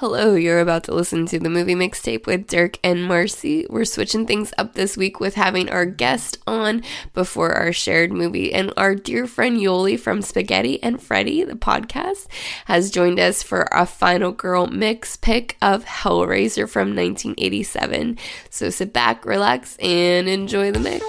Hello, you're about to listen to the movie mixtape with Dirk and Marcy. We're switching things up this week with having our guest on before our shared movie. And our dear friend Yoli from Spaghetti and Freddy, the podcast, has joined us for a Final Girl mix pick of Hellraiser from 1987. So sit back, relax, and enjoy the mix.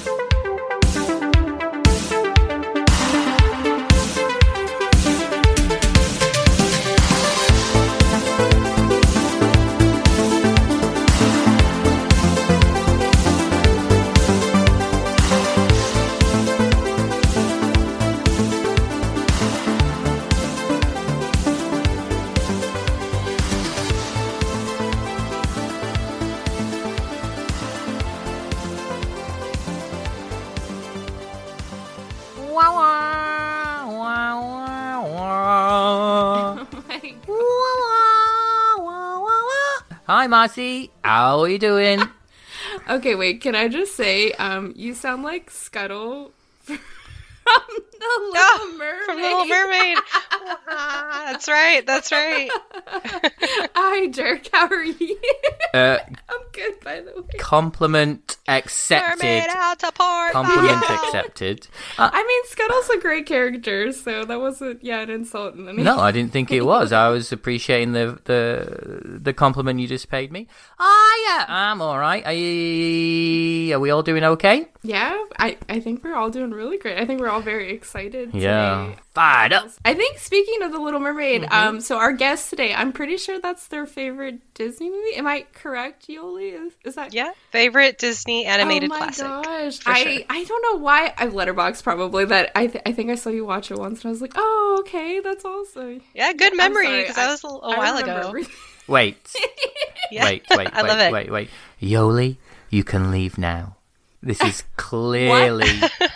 Hi, Marcy. How are you doing? Okay, wait, can I just say, you sound like Scuttle from The Little Mermaid. From The Little Mermaid. That's right. Hi, Dirk. How are you? I'm good, by the way. Compliment accepted. Mermaid out to port. Compliment accepted. I mean, Scuttle's a great character, so that wasn't, an insult in any. No, I didn't think it was. I was appreciating the compliment you just paid me. Yeah, I'm all right. Are we all doing okay? Yeah, I think we're all doing really great. I think we're all very excited today. Yeah. Fired up. I think, speaking of The Little Mermaid, so our guest today, I'm pretty sure that's their favorite Disney movie. Am I correct, Yoli? Is that? Yeah, favorite Disney animated classic. Oh my gosh. For sure. I don't know why. I've letterboxed probably, but I think I saw you watch it once, and I was like, oh, okay, that's awesome. Yeah, good memory, because that was a while ago. Wait. Yeah. Wait. I love it. Wait. Yoli, you can leave now. This is clearly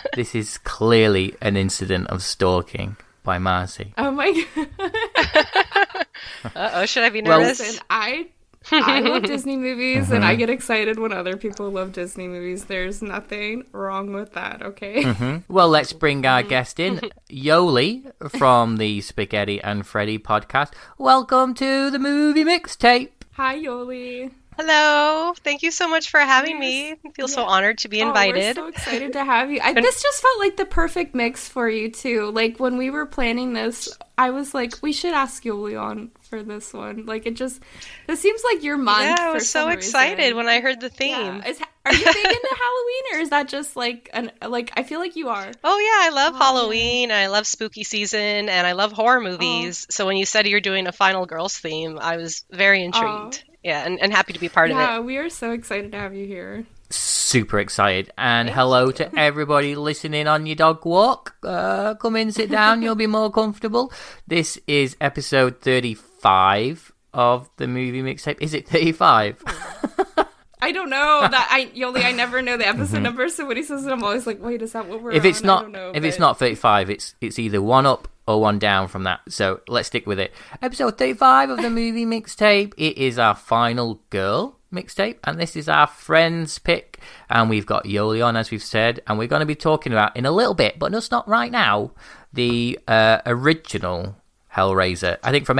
an incident of stalking by Marcy. Oh my god. Uh-oh, should I be nervous? Listen, I love Disney movies, and I get excited when other people love Disney movies. There's nothing wrong with that, okay? Well, let's bring our guest in, Yoli from the Spaghetti and Freddy podcast. Welcome to the movie mixtape. Hi, Yoli. Hello. Thank you so much for having me. I feel so honored to be invited. We're so excited to have you. This just felt like the perfect mix for you, too. Like, when we were planning this, I was like, we should ask Yoli on for this one. Like, it seems like your month. Yeah, I was so excited when I heard the theme. Yeah. Are you big into Halloween, or is that just I feel like you are. Oh, yeah, I love Halloween, and I love spooky season, and I love horror movies. So when you said you're doing a Final Girls theme, I was very intrigued. Yeah, and happy to be part of it. Yeah, we are so excited to have you here. Super excited. And hello to everybody listening on your dog walk. Come in, sit down, you'll be more comfortable. This is episode 35 of the movie mixtape. Is it 35? I don't know. Yoli, I never know the episode number, so when he says it, I'm always like, wait, is that what we're if it's on? not, I don't know, if it's not 35, it's either one up or one down from that. So let's stick with it. Episode 35 of the movie mixtape. It is our Final Girl mixtape, and this is our friends pick. And we've got Yoli on, as we've said, and we're going to be talking about in a little bit, but just not right now, the original Hellraiser. I think from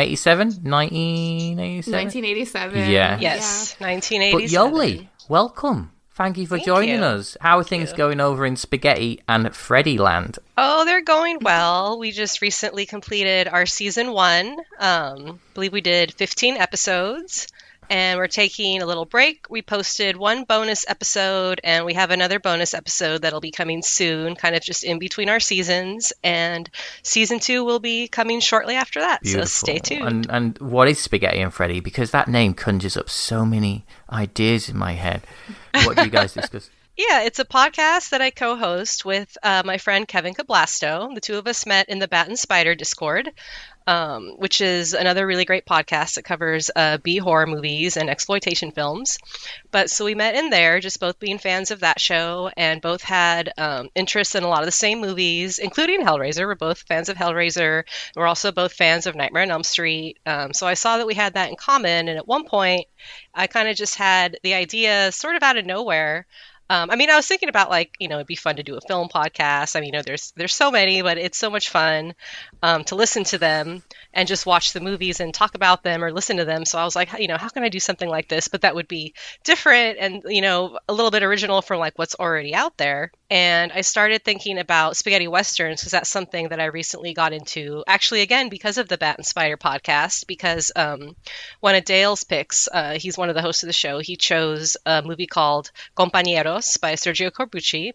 1987. Yeah. Yes, 1987. But Yoli, welcome. Thank you for joining us. How are things going over in Spaghetti and Freddy land? Oh, they're going well. We just recently completed our season 1. Believe we did 15 episodes. And we're taking a little break. We posted one bonus episode, and we have another bonus episode that'll be coming soon, kind of just in between our seasons. And season 2 will be coming shortly after that. Beautiful. So stay tuned. And what is Spaghetti and Freddy? Because that name conjures up so many ideas in my head. What do you guys discuss? Yeah, it's a podcast that I co-host with my friend Kevin Cablasto. The two of us met in the Bat and Spider Discord, which is another really great podcast that covers B horror movies and exploitation films. But so we met in there, just both being fans of that show, and both had interest in a lot of the same movies, including Hellraiser. We're both fans of Hellraiser. We're also both fans of Nightmare on Elm Street. So I saw that we had that in common, and at one point, I kind of just had the idea, sort of out of nowhere, I mean, I was thinking about like, it'd be fun to do a film podcast. I mean, there's so many, but it's so much fun to listen to them and just watch the movies and talk about them or listen to them. So I was like, how can I do something like this? But that would be different and, a little bit original from like what's already out there. And I started thinking about spaghetti westerns because that's something that I recently got into, actually, again, because of the Bat and Spider podcast, because one of Dale's picks, he's one of the hosts of the show, he chose a movie called Compañeros by Sergio Corbucci.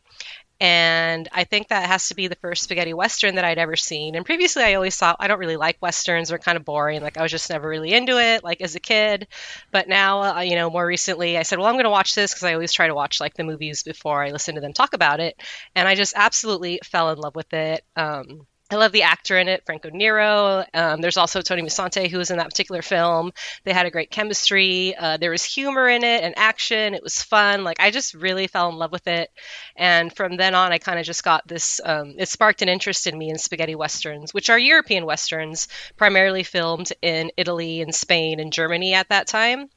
And I think that has to be the first spaghetti western that I'd ever seen. And previously I always thought I don't really like westerns, they're kind of boring. Like I was just never really into it, like as a kid. But now, more recently I said, well, I'm going to watch this because I always try to watch like the movies before I listen to them talk about it. And I just absolutely fell in love with it. I love the actor in it, Franco Nero. There's also Tony Musante, who was in that particular film. They had a great chemistry. There was humor in it and action. It was fun. Like, I just really fell in love with it. And from then on, I kind of just got this, it sparked an interest in me in spaghetti westerns, which are European westerns, primarily filmed in Italy and Spain and Germany at that time.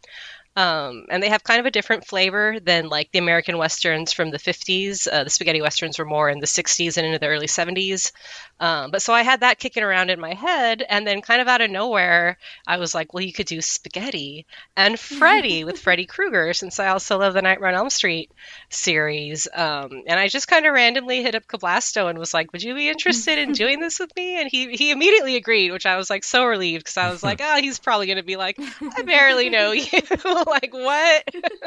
And they have kind of a different flavor than like the American westerns from the 50s. The spaghetti westerns were more in the 60s and into the early 70s. But so I had that kicking around in my head, and then kind of out of nowhere, I was like, well, you could do spaghetti and Freddy with Freddy Krueger, since I also love the Nightmare on Elm Street series. And I just kind of randomly hit up Cablasto and was like, would you be interested in doing this with me? And he immediately agreed, which I was like so relieved, because I was like, oh, he's probably going to be like, I barely know you. Like, what?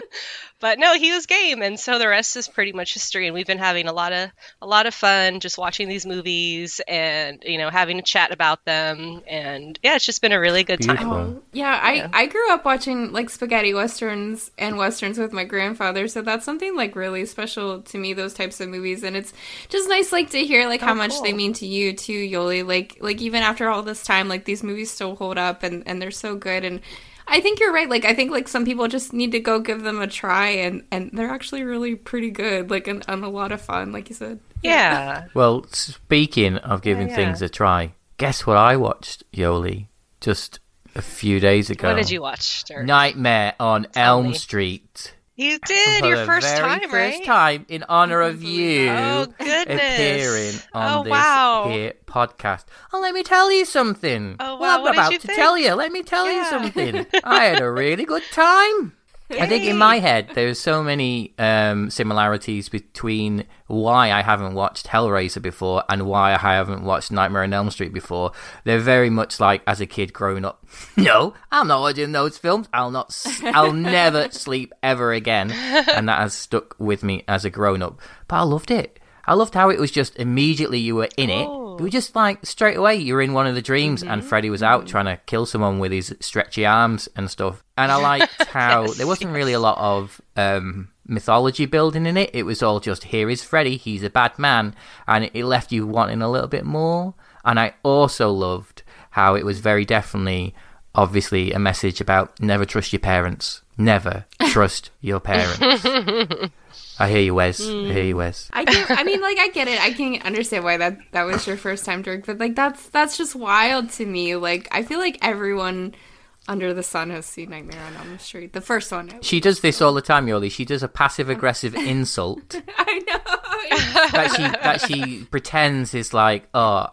But no, he was game. And so the rest is pretty much history. And we've been having a lot of fun just watching these movies and, having a chat about them. And yeah, it's just been a really good time. Oh, yeah, I grew up watching like spaghetti westerns and westerns with my grandfather. So that's something like really special to me, those types of movies. And it's just nice like to hear like how much they mean to you too, Yoli. Like even after all this time, like these movies still hold up and they're so good. And I think you're right. Like, I think, like, some people just need to go give them a try, and they're actually really pretty good, like, and a lot of fun, like you said. Yeah. Well, speaking of giving things a try, guess what I watched, Yoli, just a few days ago? What did you watch, Dirk? Nightmare on Elm Street. You did, your first time, right? First time, in honor of you appearing on this here podcast. Oh, let me tell you something. Oh, wow. Well, I'm what about did you to think? tell you. Let me tell you something. I had a really good time. I think in my head there's so many similarities between why I haven't watched Hellraiser before and why I haven't watched Nightmare on Elm Street before. They're very much like as a kid growing up. No, I'm not watching those films. I'll never sleep ever again, and that has stuck with me as a grown up. But I loved it. I loved how it was just immediately you were in it. It was just like straight away you were in one of the dreams and Freddy was out trying to kill someone with his stretchy arms and stuff. And I liked how there wasn't really a lot of mythology building in it. It was all just, here is Freddy, he's a bad man. And it left you wanting a little bit more. And I also loved how it was very definitely, obviously, a message about never trust your parents. Never trust your parents. I hear you, Wes. I hear you, Wes. I do. I mean, like, I get it. I can understand why that was your first time, Dirk. But like, that's just wild to me. Like, I feel like everyone under the sun has seen Nightmare on Elm Street, the first one. She does this all the time, Yoli. She does a passive-aggressive insult. I know. that she pretends is like,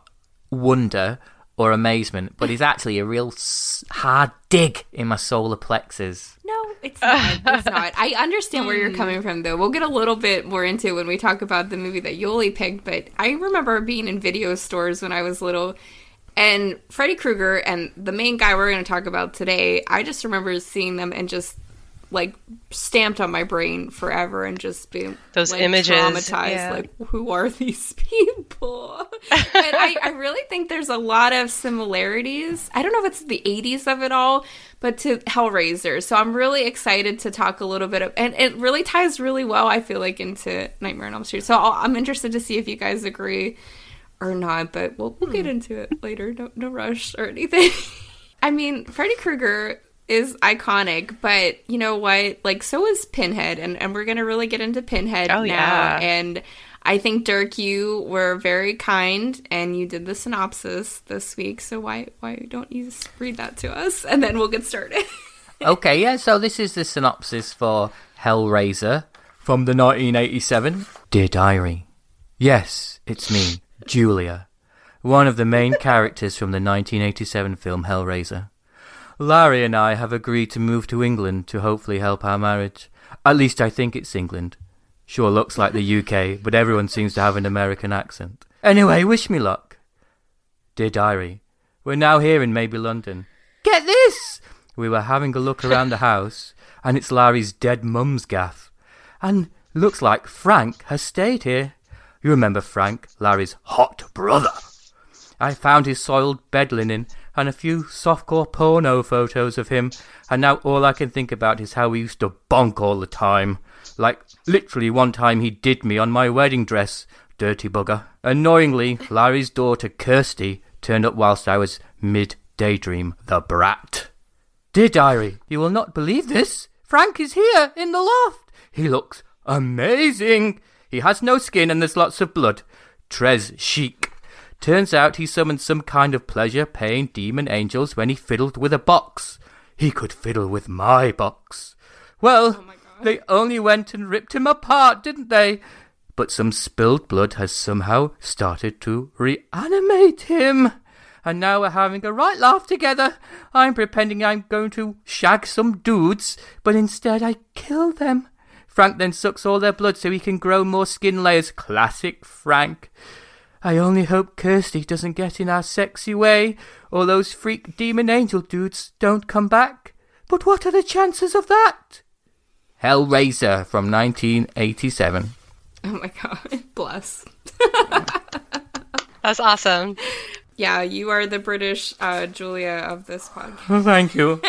wonder or amazement, but is actually a real hard dig in my solar plexus. No, it's not. It's not. I understand where you're coming from, though. We'll get a little bit more into it when we talk about the movie that Yoli picked, but I remember being in video stores when I was little, and Freddy Krueger and the main guy we're going to talk about today, I just remember seeing them and just, like, stamped on my brain forever and just being those like, images traumatized. Like, who are these people? And I really think there's a lot of similarities. I don't know if it's the 80s of it all, but to Hellraiser. So I'm really excited to talk a little bit of, and it really ties really well, I feel like, into Nightmare on Elm Street. So I'm interested to see if you guys agree or not, but we'll get into it later. No rush or anything. I mean, Freddy Krueger is iconic, but you know what? Like, so is Pinhead, and we're gonna really get into Pinhead now. Yeah. And I think, Dirk, you were very kind, and you did the synopsis this week. So why don't you just read that to us, and then we'll get started. Okay, yeah. So this is the synopsis for Hellraiser from the 1987. Dear Diary. Yes, it's me, Julia, one of the main characters from the 1987 film Hellraiser. Larry and I have agreed to move to England to hopefully help our marriage. At least I think it's England. Sure looks like the UK, but everyone seems to have an American accent. Anyway, wish me luck. Dear Diary, we're now here in maybe London. Get this! We were having a look around the house, and it's Larry's dead mum's gaff. And looks like Frank has stayed here. You remember Frank, Larry's hot brother. I found his soiled bed linen and a few softcore porno photos of him, and now all I can think about is how we used to bonk all the time. Like, literally one time he did me on my wedding dress, dirty bugger. Annoyingly, Larry's daughter Kirsty turned up whilst I was mid-daydream, the brat. Dear Diary, you will not believe this. Frank is here, in the loft. He looks amazing. He has no skin and there's lots of blood. Très chic. Turns out he summoned some kind of pleasure-paying demon angels when he fiddled with a box. He could fiddle with my box. Well, they only went and ripped him apart, didn't they? But some spilled blood has somehow started to reanimate him. And now we're having a right laugh together. I'm pretending I'm going to shag some dudes, but instead I kill them. Frank then sucks all their blood so he can grow more skin layers. Classic Frank. I only hope Kirsty doesn't get in our sexy way, or those freak demon angel dudes don't come back. But what are the chances of that? Hellraiser from 1987. Oh my god, bless. That's awesome. Yeah, you are the British Julia of this podcast. Thank you.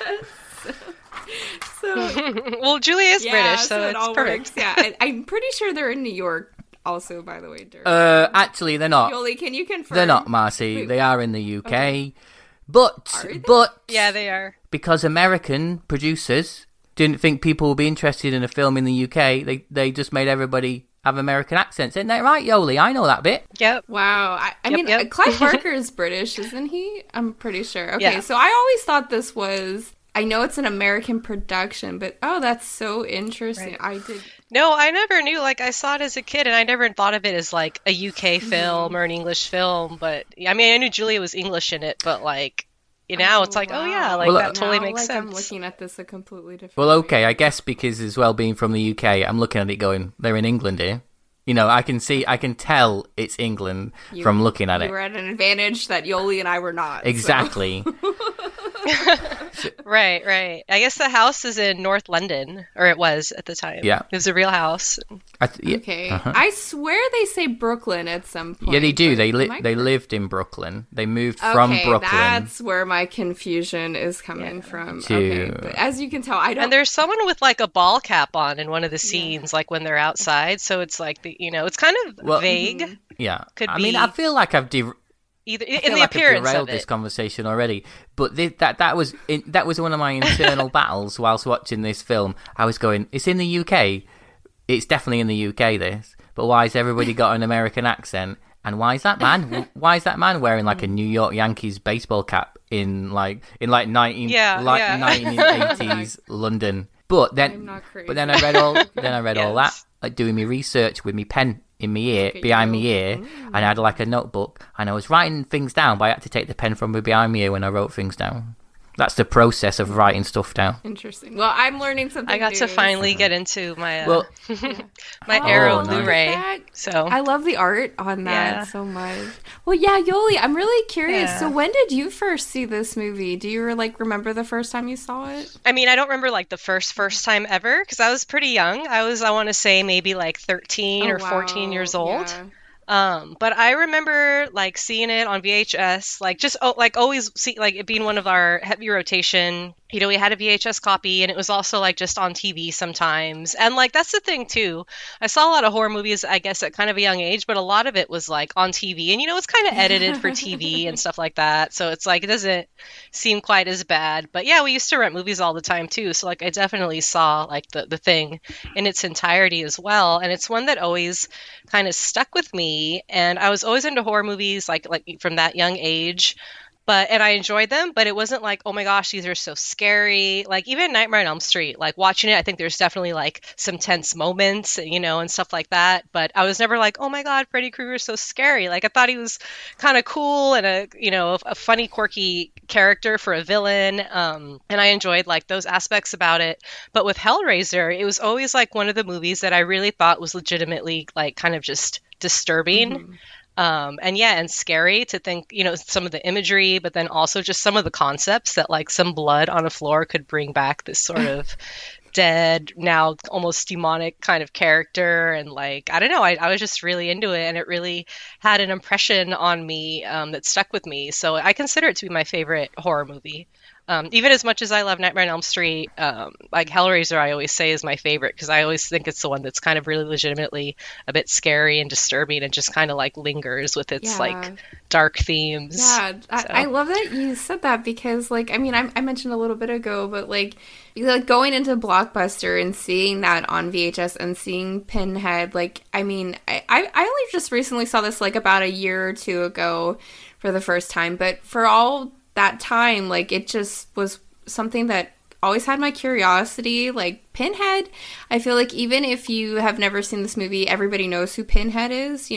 Well, Julia is British, so it's perfect. Works. Yeah, I'm pretty sure they're in New York also, by the way, Dirk. Actually, they're not. Yoli, can you confirm? They're not, Marcy. They are in the UK. Okay. But Yeah, they are. Because American producers didn't think people would be interested in a film in the UK, they just made everybody have American accents. Isn't that right, Yoli? I know that bit. Yep. Wow. I mean, Clive Barker is British, isn't he? I'm pretty sure. Okay, Yeah. so I always thought this was... I know it's an American production, but that's so interesting. Right. I did... No, I never knew. Like, I saw it as a kid, and I never thought of it as, like, a UK film or an English film. But, I mean, I knew Julia was English in it, but, like, now it's like, wow. oh, yeah, like, Well, that totally makes like, sense. I'm looking at this a completely different Well, way. okay, I guess because as well being from the UK, I'm looking at it going, they're in England here. You know, I can tell it's England from looking at it. You were at an advantage that Yoli and I were not. Exactly. Right. I guess the house is in North London, or it was at the time. Yeah. It was a real house. Okay. I swear they say Brooklyn at some point. Yeah, they do. but They lived in Brooklyn. They moved from Brooklyn. That's where my confusion is coming from. Okay, but as you can tell, I don't. And there's someone with like a ball cap on in one of the scenes, like when they're outside. So it's like it's kind of vague. Yeah. Could I mean, be I feel like I've either I in feel the like I've appearance derailed of this it. conversation already, but that was one of my internal battles whilst watching this film. I was going, it's in the UK. It's definitely in the UK. This, but why has everybody got an American accent? And why is that man? Why is that man wearing like a New York Yankees baseball cap in 1980s London? But then I read all that, like doing my research with my pen in my ear, behind my ear, and I had like a notebook, and I was writing things down, but I had to take the pen from behind my ear when I wrote things down. That's the process of writing stuff down. Interesting. Well, I'm learning something. I got new, to finally get into my my Oh, Arrow nice. Blu-ray. So I love the art on that Yeah. so much. Well, yeah, Yoli, I'm really curious. Yeah. So when did you first see this movie? Do you remember the first time you saw it? I mean, I don't remember like the first time ever because I was pretty young. I want to say maybe like 13 or 14 years old. Yeah. But I remember like seeing it on VHS, like just like always see like it being one of our heavy rotation. You know, we had a VHS copy, and it was also like just on TV sometimes. And like that's the thing too. I saw a lot of horror movies, I guess, at kind of a young age, but a lot of it was like on TV, and it's kind of edited for TV and stuff like that. So it's like it doesn't seem quite as bad. But yeah, we used to rent movies all the time too. So like I definitely saw like the thing in its entirety as well, and it's one that always kind of stuck with me. And I was always into horror movies, like from that young age. and I enjoyed them, but it wasn't like, oh my gosh, these are so scary. Like even Nightmare on Elm Street, like watching it, I think there's definitely like some tense moments, and stuff like that. But I was never like, oh my God, Freddy Krueger is so scary. Like I thought he was kind of cool and a funny, quirky character for a villain. And I enjoyed like those aspects about it. But with Hellraiser, it was always like one of the movies that I really thought was legitimately like kind of just disturbing. And scary to think, some of the imagery, but then also just some of the concepts that like some blood on a floor could bring back this sort of dead, now almost demonic kind of character. And like, I don't know, I was just really into it, and it really had an impression on me that stuck with me. So I consider it to be my favorite horror movie. Even as much as I love Nightmare on Elm Street, like Hellraiser, I always say is my favorite because I always think it's the one that's kind of really legitimately a bit scary and disturbing and just kind of like lingers with its like dark themes. Yeah, I love that you said that because like, I mean, I mentioned a little bit ago, but like going into Blockbuster and seeing that on VHS and seeing Pinhead, like, I mean, I only just recently saw this like about a year or two ago for the first time, but for all that time, like, it just was something that always had my curiosity. Like Pinhead, I feel like even if you have never seen this movie, everybody knows who Pinhead is,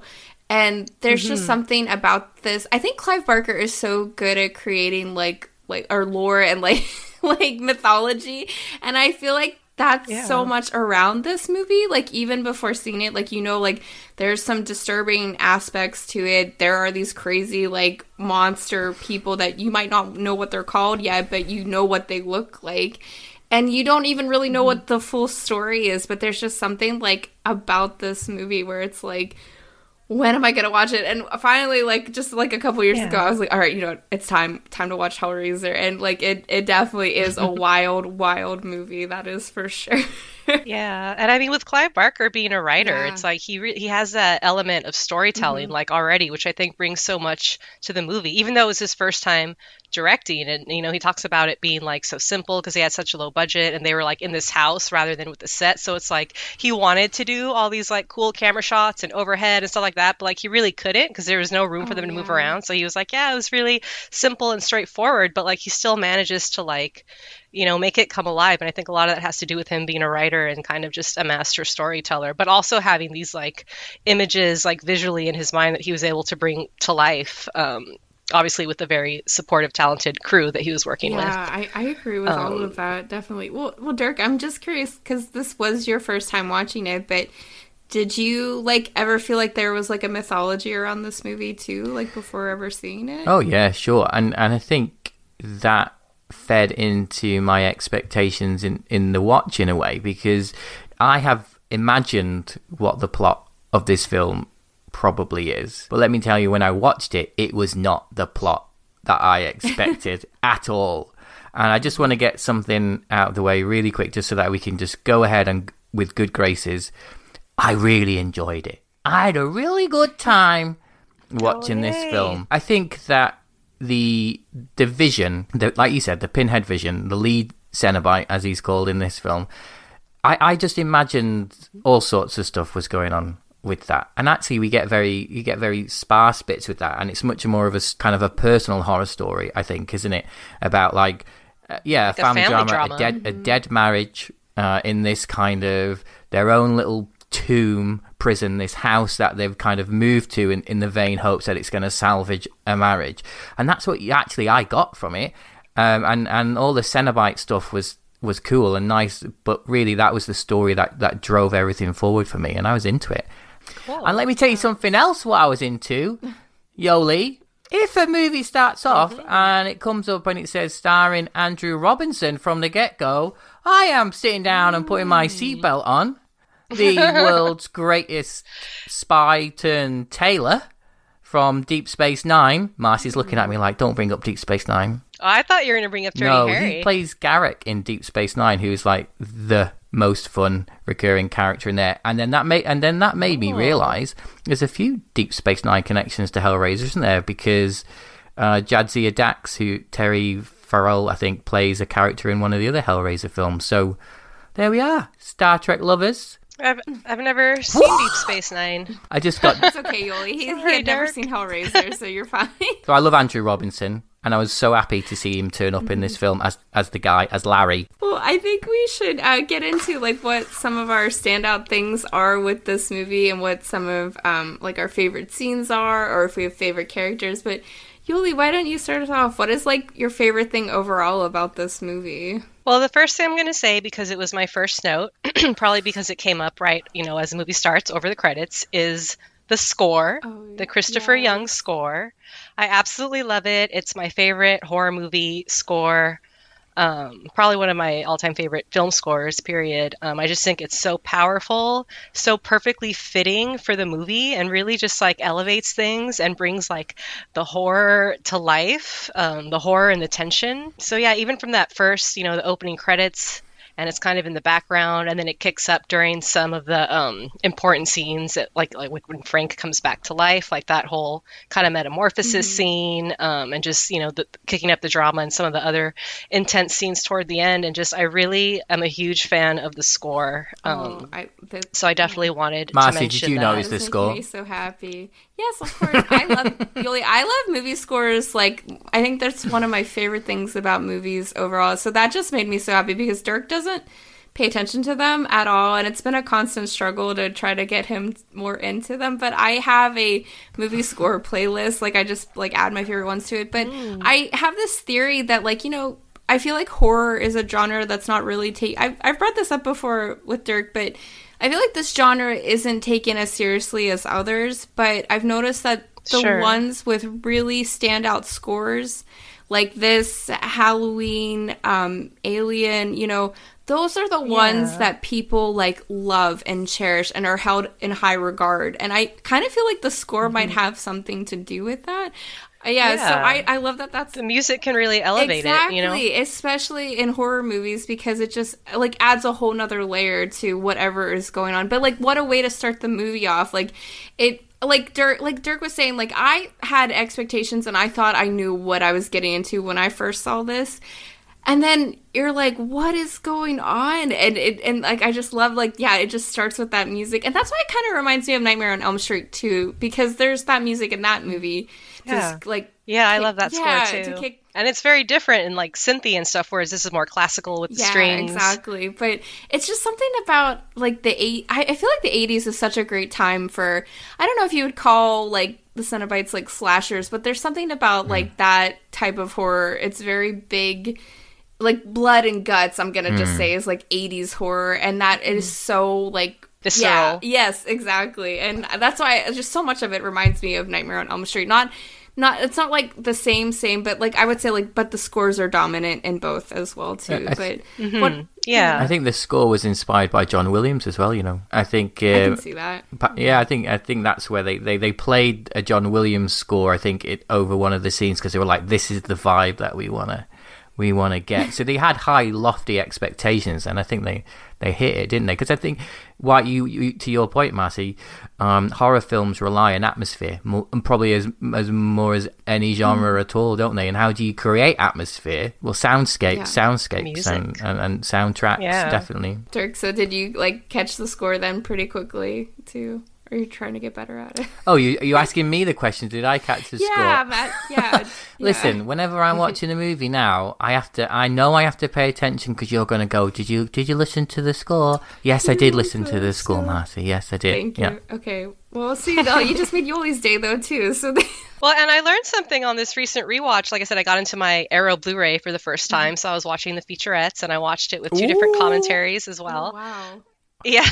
and there's just something about this. I think Clive Barker is so good at creating like our lore and like like mythology, and I feel like that's so much around this movie. Like even before seeing it, like like there's some disturbing aspects to it. There are these crazy like monster people that you might not know what they're called yet, but you know what they look like, and you don't even really know what the full story is. But there's just something like about this movie where it's like, when am I gonna watch it? And finally, like just like a couple years ago, I was like, all right, it's time to watch Hellraiser. And like it definitely is a wild movie, that is for sure. Yeah, and I mean with Clive Barker being a writer, it's like he has that element of storytelling like already, which I think brings so much to the movie. Even though it was his first time directing, and he talks about it being like so simple because he had such a low budget and they were like in this house rather than with the set. So it's like he wanted to do all these like cool camera shots and overhead and stuff like that, but like he really couldn't because there was no room for them to move around. So he was like, it was really simple and straightforward, but like he still manages to like make it come alive. And I think a lot of that has to do with him being a writer and kind of just a master storyteller, but also having these like images like visually in his mind that he was able to bring to life. Obviously with a very supportive, talented crew that he was working with. Yeah, I agree with all of that, definitely. Well, Dirk, I'm just curious, because this was your first time watching it, but did you, like, ever feel like there was, like, a mythology around this movie, too, like, before ever seeing it? Oh, yeah, sure. And I think that fed into my expectations in the watch, in a way, because I have imagined what the plot of this film probably is. But let me tell you, when I watched it, it was not the plot that I expected at all. And I just want to get something out of the way really quick, just so that we can just go ahead and with good graces. I really enjoyed it. I had a really good time watching this film. I think that the vision, like you said, the Pinhead vision, the lead Cenobite, as he's called in this film, I just imagined all sorts of stuff was going on with that. And actually you get very sparse bits with that, and it's much more of a kind of a personal horror story, I think, isn't it? About like a family drama. A dead marriage in this kind of their own little tomb prison, this house that they've kind of moved to in the vain hopes that it's going to salvage a marriage. And that's what I got from it. And all the Cenobite stuff was cool and nice, but really that was the story that drove everything forward for me, and I was into it. Cool. And let me tell you something else what I was into, Yoli. If a movie starts off and it comes up and it says starring Andrew Robinson from the get-go, I am sitting down and putting my seatbelt on. The world's greatest spy turned tailor from Deep Space Nine. Marcy's looking at me like, don't bring up Deep Space Nine. Oh, I thought you were going to bring up Dirty Harry. He plays Garak in Deep Space Nine, who's like the most fun recurring character in there. And then that made me realise there's a few Deep Space Nine connections to Hellraiser, isn't there? Because Jadzia Dax, who Terry Farrell, I think, plays a character in one of the other Hellraiser films. So there we are, Star Trek lovers. I've never seen Deep Space Nine. I just got. It's okay, Yoli. He had never seen Hellraiser, so you're fine. So I love Andrew Robinson, and I was so happy to see him turn up in this film as the guy, as Larry. Well, I think we should get into like what some of our standout things are with this movie, and what some of like our favorite scenes are, or if we have favorite characters. But Yuli, why don't you start us off? What is like your favorite thing overall about this movie? Well, the first thing I'm going to say, because it was my first note, probably because it came up right, as the movie starts over the credits, is the score, the Christopher Young score. I absolutely love it. It's my favorite horror movie score. Probably one of my all-time favorite film scores, period. I just think it's so powerful, so perfectly fitting for the movie, and really just like elevates things and brings like the horror to life, the horror and the tension. So yeah, even from that first, the opening credits, and it's kind of in the background, and then it kicks up during some of the important scenes, like when Frank comes back to life, like that whole kind of metamorphosis scene, and just kicking up the drama and some of the other intense scenes toward the end, and just I really am a huge fan of the score. So I definitely wanted to mention Marcy, did you notice the score? Makes me so happy. Yes, of course. I love Yuli. I love movie scores. Like, I think that's one of my favorite things about movies overall. So that just made me so happy because Dirk doesn't pay attention to them at all, and it's been a constant struggle to try to get him more into them. But I have a movie score playlist. Like, I just like add my favorite ones to it. But I have this theory that like I feel like horror is a genre that's not really I've brought this up before with Dirk, but I feel like this genre isn't taken as seriously as others, but I've noticed that the ones with really standout scores, like this, Halloween, Alien, those are the ones that people like love and cherish and are held in high regard. And I kind of feel like the score might have something to do with that. Yeah, so I love that that's... The music can really elevate it, especially in horror movies, because it just, like, adds a whole nother layer to whatever is going on. But, like, what a way to start the movie off. Like, Dirk was saying, like, I had expectations and I thought I knew what I was getting into when I first saw this. And then you're like, what is going on? And like, I just love, like, it just starts with that music. And that's why it kind of reminds me of Nightmare on Elm Street, too, because there's that music in that movie. Just, I love that score, too. And it's very different in, like, synthy and stuff, whereas this is more classical with the strings. Yeah, exactly. But it's just something about, like, I feel like the 80s is such a great time for, I don't know if you would call, like, the Cenobites, like, slashers, but there's something about, like, that type of horror. It's very big... Like, blood and guts, I'm gonna just say, is like 80s horror, and that is so like visceral. Yeah, yes, exactly, and that's why just so much of it reminds me of Nightmare on Elm Street. Not it's not like the same, but like I would say like, but the scores are dominant in both as well too. I think the score was inspired by John Williams as well. I think I can see that. I think that's where they played a John Williams score. I think it over one of the scenes because they were like, this is the vibe that we wanna get. So they had high, lofty expectations, and I think they hit it, didn't they? Because I think, you to your point, Marcy, horror films rely on atmosphere, and probably as more as any genre at all, don't they? And how do you create atmosphere? Well, soundscapes, music. and soundtracks, definitely. Dirk, so did you like catch the score then pretty quickly too? Or are you trying to get better at it? Oh, you asking me the question? Did I catch the score? Yeah. Listen, whenever I'm watching a movie now, I know I have to pay attention because you're going to go, did you listen to the score? Yes, I did listen to the score, Marcy. Yes, I did. Thank you. Yeah. Okay. Well, see, you just made Yoli's day though too. So. Well, and I learned something on this recent rewatch. Like I said, I got into my Arrow Blu-ray for the first time, so I was watching the featurettes, and I watched it with two different commentaries as well. Oh, wow. Yeah.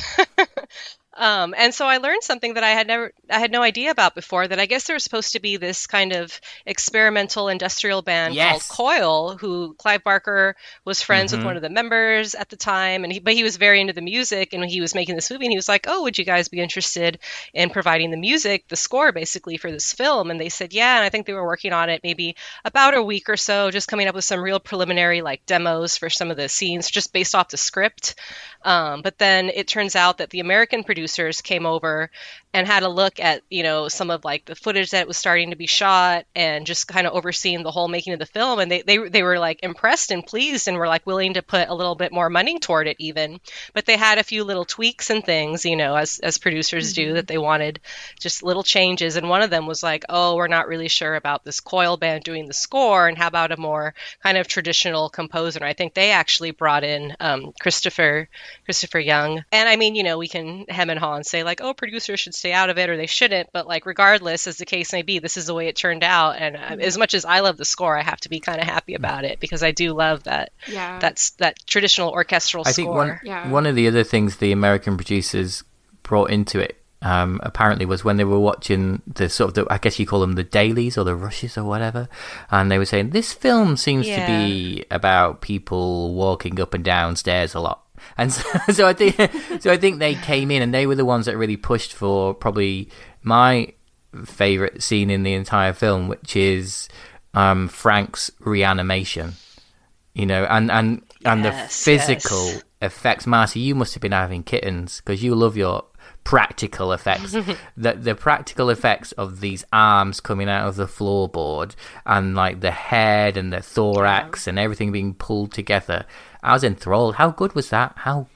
And so I learned something that I had no idea about before, that I guess there was supposed to be this kind of experimental industrial band called Coil, who Clive Barker was friends with one of the members at the time, but he was very into the music, and he was making this movie, and he was like, oh, would you guys be interested in providing the music, the score basically for this film? And they said, yeah, and I think they were working on it maybe about a week or so, just coming up with some real preliminary like demos for some of the scenes, just based off the script. But then it turns out that the American producers came over and had a look at, some of like the footage that was starting to be shot and just kind of overseeing the whole making of the film. And they were like impressed and pleased and were like willing to put a little bit more money toward it even. But they had a few little tweaks and things, as producers do, that they wanted just little changes. And one of them was like, oh, we're not really sure about this Coil band doing the score. And how about a more kind of traditional composer? And I think they actually brought in Christopher Young. And I mean, we can hem and haw and say like, oh, producers should stay out of it or they shouldn't, but like regardless, as the case may be, this is the way it turned out. And as much as I love the score, I have to be kind of happy about it because I do love that that traditional orchestral score. I think one of the other things the American producers brought into it apparently was when they were watching the sort of I guess you call them the dailies or the rushes or whatever, and they were saying this film seems to be about people walking up and down stairs a lot. And so I think they came in and they were the ones that really pushed for probably my favorite scene in the entire film, which is Frank's reanimation. And the physical effects. Marcy, you must have been having kittens because you love your practical effects. the practical effects of these arms coming out of the floorboard and like the head and the thorax and everything being pulled together. I was enthralled. How good was that?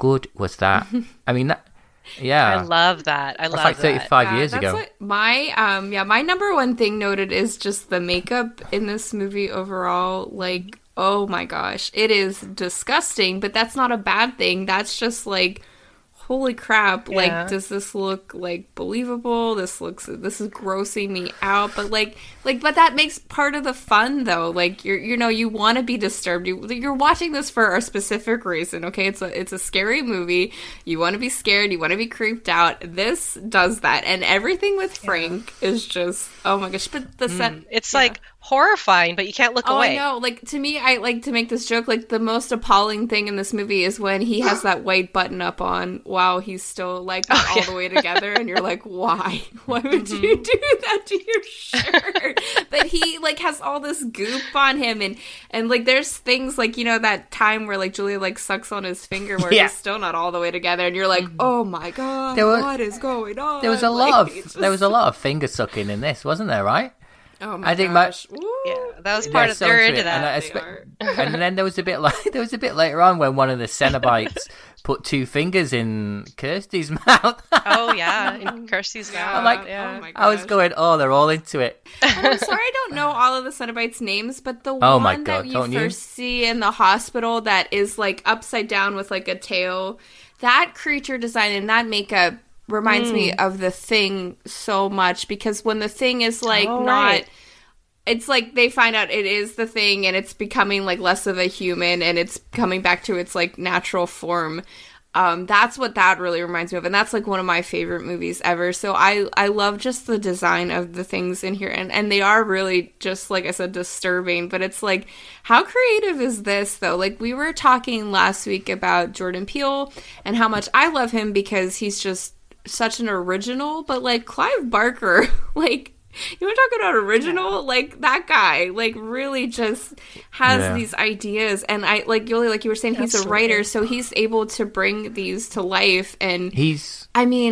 I mean, I love that. I love like 35 years ago. What my number one thing noted is just the makeup in this movie overall. Like, oh my gosh, it is disgusting, but that's not a bad thing. That's just like, holy crap, like, does this look like believable? This is grossing me out, but but that makes part of the fun though. Like, you want to be disturbed. You're watching this for a specific reason, okay? It's a scary movie. You want to be scared, you want to be creeped out. This does that, and everything with Frank is just, oh my gosh. But the set, it's like horrifying, but you can't look away. I know. Like, to me, I like to make this joke, like, the most appalling thing in this movie is when he has that white button up on while he's still, like, not all the way together, and you're like, why? Why would you do that to your shirt? But he, like, has all this goop on him, and like, there's things, like, that time where, like, Julia, like, sucks on his finger where he's still not all the way together, and you're like, oh my god, what is going on? There was a lot of finger sucking in this, wasn't there, right? Oh my gosh. That was part of they're into that. And then there was a bit later on when one of the Cenobites put two fingers in Kirsty's mouth. Oh yeah, in Kirsty's mouth. I'm like, oh my gosh. I was going, they're all into it. I'm sorry, I don't know all of the Cenobites' names, but the one that you first see in the hospital that is like upside down with like a tail, that creature design and that makeup reminds me of The Thing so much, because when The Thing is like it's like they find out it is The Thing and it's becoming like less of a human and it's coming back to its like natural form. That's what that really reminds me of, and that's like one of my favorite movies ever. So I love just the design of the things in here, and they are really just, like I said, disturbing, but it's like, how creative is this though? Like, we were talking last week about Jordan Peele and how much I love him because he's just such an original, but like Clive Barker, like, you want to talk about original? Like, that guy, like, really just has these ideas. And I, like, Yoli, like you were saying, he's a writer, so he's able to bring these to life. And it's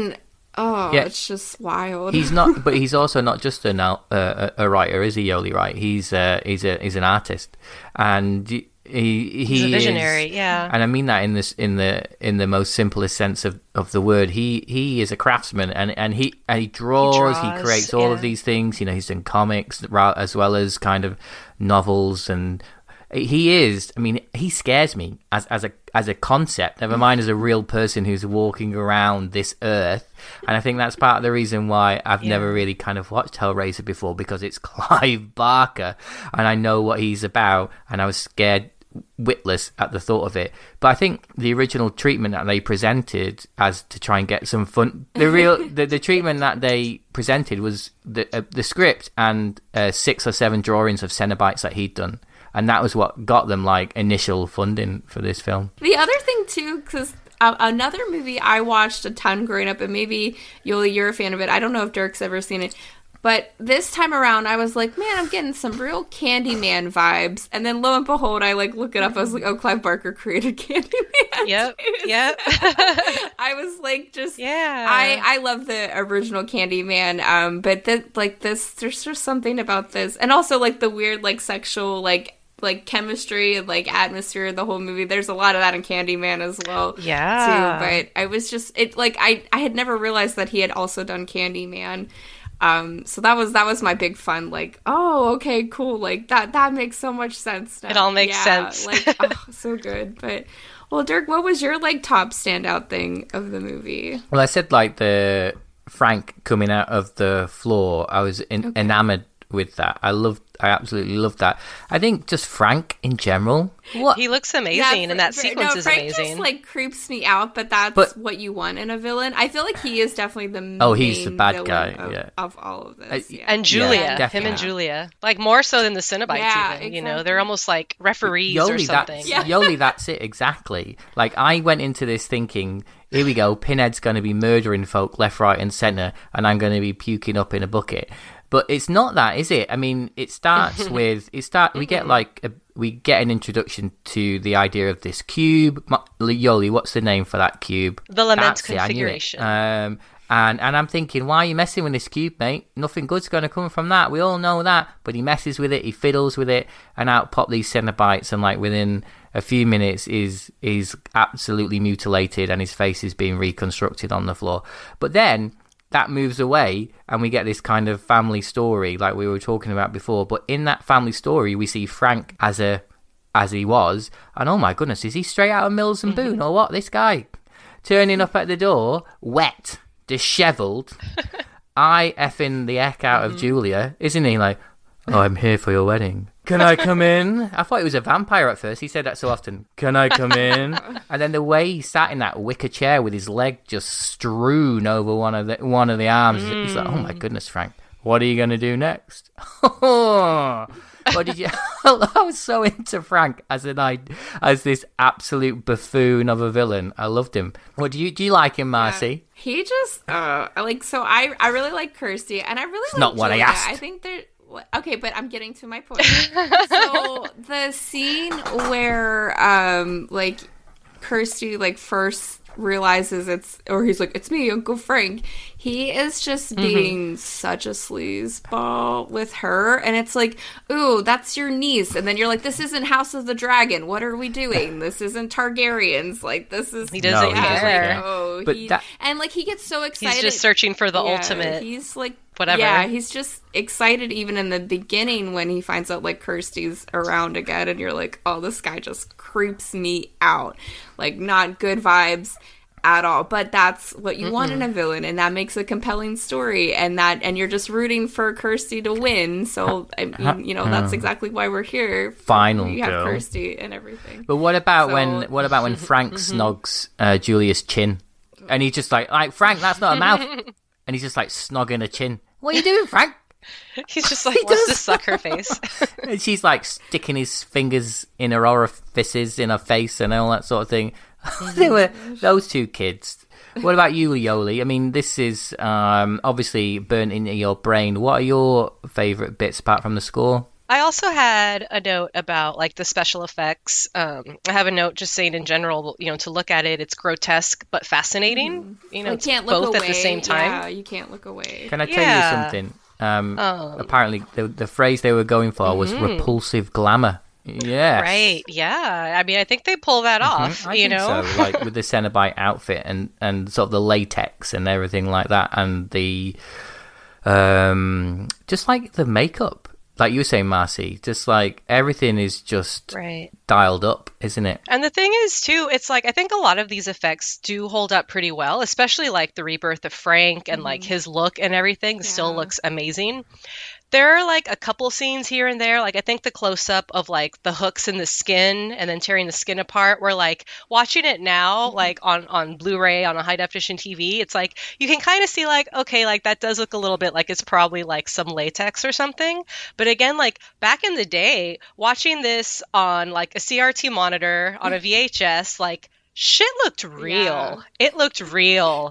just wild. He's not, but he's also not just a writer, is he, Yoli? Right? He's an artist, and he's a visionary, and I mean that in the most simplest sense of the word. He is a craftsman, and he draws, he creates all of these things. He's done comics as well as kind of novels, and he scares me as a concept, never mind as a real person who's walking around this earth. And I think that's part of the reason why I've never really kind of watched Hellraiser before, because it's Clive Barker and I know what he's about, and I was scared witless at the thought of it. But I think the original treatment that they presented as to try and get some fun, the treatment that they presented was the script and 6 or 7 drawings of Cenobites that he'd done. And that was what got them like initial funding for this film. The other thing too, because another movie I watched a ton growing up, and maybe Yoli, you're a fan of it. I don't know if Dirk's ever seen it. But this time around, I was like, man, I'm getting some real Candyman vibes. And then lo and behold, I like look it up. I was like, oh, Clive Barker created Candyman. Yep. I was like, just I love the original Candyman. But there's just something about this, and also like the weird like sexual like chemistry and like atmosphere of the whole movie. There's a lot of that in Candyman as well. Yeah. Too. But I was just I had never realized that he had also done Candyman. So that was my big fun, like, oh, okay, cool. Like that makes so much sense now. It all makes sense. Like, oh, so good. But well, Dirk, what was your like top standout thing of the movie? Well, I said like the Frank coming out of the floor. I was enamored with that. I absolutely loved that. I think just Frank in general. What he looks amazing, and that sequence is Frank amazing. Just like creeps me out, but that's what you want in a villain. I feel like he is definitely the main he's the bad guy of all of this. And Julia, him and Julia, like more so than the Cenobites. Even exactly. You know, they're almost like referees or something. Yoli, that's it exactly. Like I went into this thinking, here we go, Pinhead's going to be murdering folk left, right, and centre, and I'm going to be puking up in a bucket. But it's not that, is it? I mean, it starts with we get an introduction to the idea of this cube. Yoli, what's the name for that cube? The Lament configuration. And I'm thinking, why are you messing with this cube, mate? Nothing good's going to come from that. We all know that. But he messes with it, he fiddles with it, and out pop these Cenobites, and like within a few minutes is absolutely mutilated, and his face is being reconstructed on the floor. But then that moves away and we get this kind of family story like we were talking about before. But in that family story, we see Frank as he was. And oh my goodness, is he straight out of Mills and Boone or what? This guy turning up at the door, wet, dishevelled, eye effing the heck out of Julia, isn't he? Like, oh, I'm here for your wedding. Can I come in? I thought he was a vampire at first. He said that so often. Can I come in? And then the way he sat in that wicker chair with his leg just strewn over one of the arms. He's like, oh my goodness, Frank, what are you going to do next? What did you? I was so into Frank as this absolute buffoon of a villain. I loved him. What do you like him, Marcy? He just I really like Kirsty, and I really it's like not what Julia. I asked. I think they're. Okay, but I'm getting to my point. So the scene where like Kirsty like first realizes he's like, it's me, Uncle Frank. He is just being such a sleazeball with her, and it's like, ooh, that's your niece, and then you're like, this isn't House of the Dragon. What are we doing? This isn't Targaryens. Like, this is he doesn't care. Like, oh, and like he gets so excited. He's just searching for the ultimate. He's like. Whatever. Yeah, he's just excited even in the beginning when he finds out like Kirsty's around again, and you're like, oh, this guy just creeps me out. Like, not good vibes at all. But that's what you want in a villain, and that makes a compelling story, and you're just rooting for Kirsty to win. So I mean, that's exactly why we're here. Finally, you have Kirsty and everything. But what about when Frank snogs Julia's chin, and he's just like Frank, that's not a mouth. And he's just like snogging her chin. What are you doing, Frank? He's just like, wants to suck her face. And she's like sticking his fingers in her orifices in her face and all that sort of thing. They were those two kids. What about you, Yoli? I mean, this is obviously burnt into your brain. What are your favourite bits apart from the score? I also had a note about like the special effects. I have a note just saying in general, to look at it, it's grotesque but fascinating. You can't look both away. At the same time. Yeah, you can't look away. Can I tell you something? Apparently, the phrase they were going for was repulsive glamour. Yeah. Right. Yeah. I mean, I think they pull that off. I think so, like with the Cenobite outfit and sort of the latex and everything like that, and the just like the makeup. Like you were saying, Marcy, just like everything is just dialed up, isn't it? And the thing is, too, it's like I think a lot of these effects do hold up pretty well, especially like the rebirth of Frank and like his look and everything still looks amazing. There are like a couple scenes here and there, like I think the close-up of like the hooks in the skin and then tearing the skin apart, where like watching it now, like on Blu-ray on a high-definition TV, it's like you can kind of see like, okay, like that does look a little bit like it's probably like some latex or something. But again, like back in the day, watching this on like a CRT monitor on a VHS, like shit looked real. Yeah. It looked real.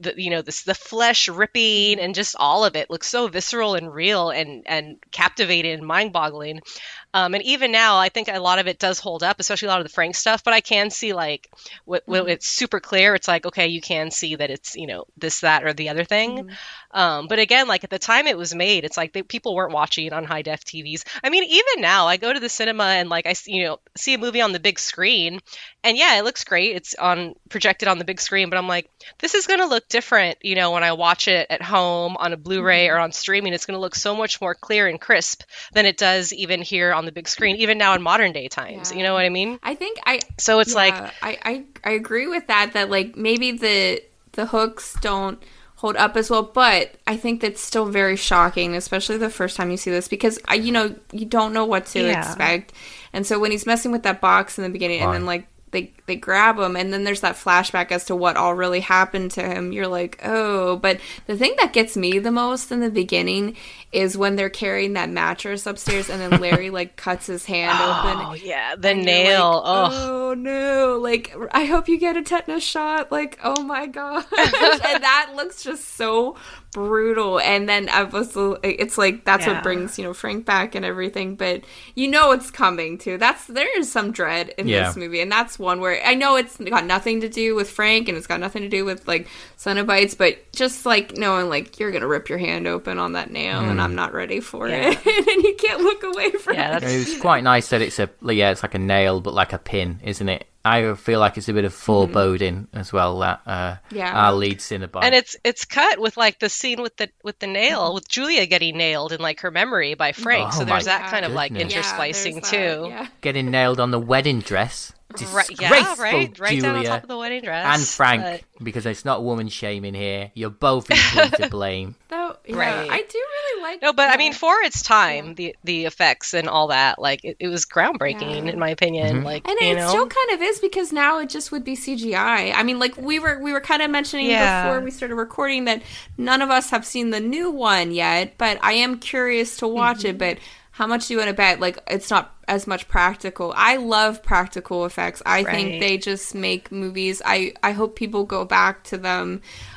the flesh ripping, and just all of it looks so visceral and real and captivating and mind-boggling. And even now, I think a lot of it does hold up, especially a lot of the Frank stuff. But I can see, like, when it's super clear, it's like, okay, you can see that it's, this, that, or the other thing. But again, like, at the time it was made, it's like people weren't watching it on high def TVs. I mean, even now, I go to the cinema and, like, I see a movie on the big screen, and yeah, it looks great. It's projected on the big screen, but I'm like, this is going to look different, when I watch it at home on a Blu-ray or on streaming. It's going to look so much more clear and crisp than it does even here on the big screen, even now in modern day times. Yeah. You know what I mean? I think so it's like I agree with that like maybe the hooks don't hold up as well, but I think that's still very shocking, especially the first time you see this, because you don't know what to expect. And so when he's messing with that box in the beginning, and then like they grab him, and then there's that flashback as to what all really happened to him. You're like, oh. But the thing that gets me the most in the beginning is when they're carrying that mattress upstairs, and then Larry like cuts his hand open. Oh yeah, the nail. Like, oh no! Like, I hope you get a tetanus shot. Like, oh my gosh! And that looks just so brutal. And then it's like that's what brings Frank back and everything. But it's coming too. There is some dread in this movie, and that's one where I know it's got nothing to do with Frank, and it's got nothing to do with like Cenobites, but just like knowing like you're gonna rip your hand open on that nail, and I'm not ready for it, and you can't look away from it. It's quite nice that it's it's like a nail, but like a pin, isn't it? I feel like it's a bit of foreboding as well. That our lead Cenobite, and it's cut with like the scene with the nail, with Julia getting nailed in like her memory by Frank. So there's that kind of like intersplicing too. Yeah. Getting nailed on the wedding dress. Disgraceful, right Julia down on top of the wedding dress. And Frank, because it's not woman shaming here. You're both equally to blame. Right. I do really like. No, but I mean, for its time, the effects and all that, like it was groundbreaking in my opinion. Mm-hmm. Like, and it still kind of is, because now it just would be CGI. I mean, like we were kind of mentioning before we started recording that none of us have seen the new one yet, but I am curious to watch it. But how much do you want to bet? Like, it's not as much practical. I love practical effects. I think they just make movies. I hope people go back to them.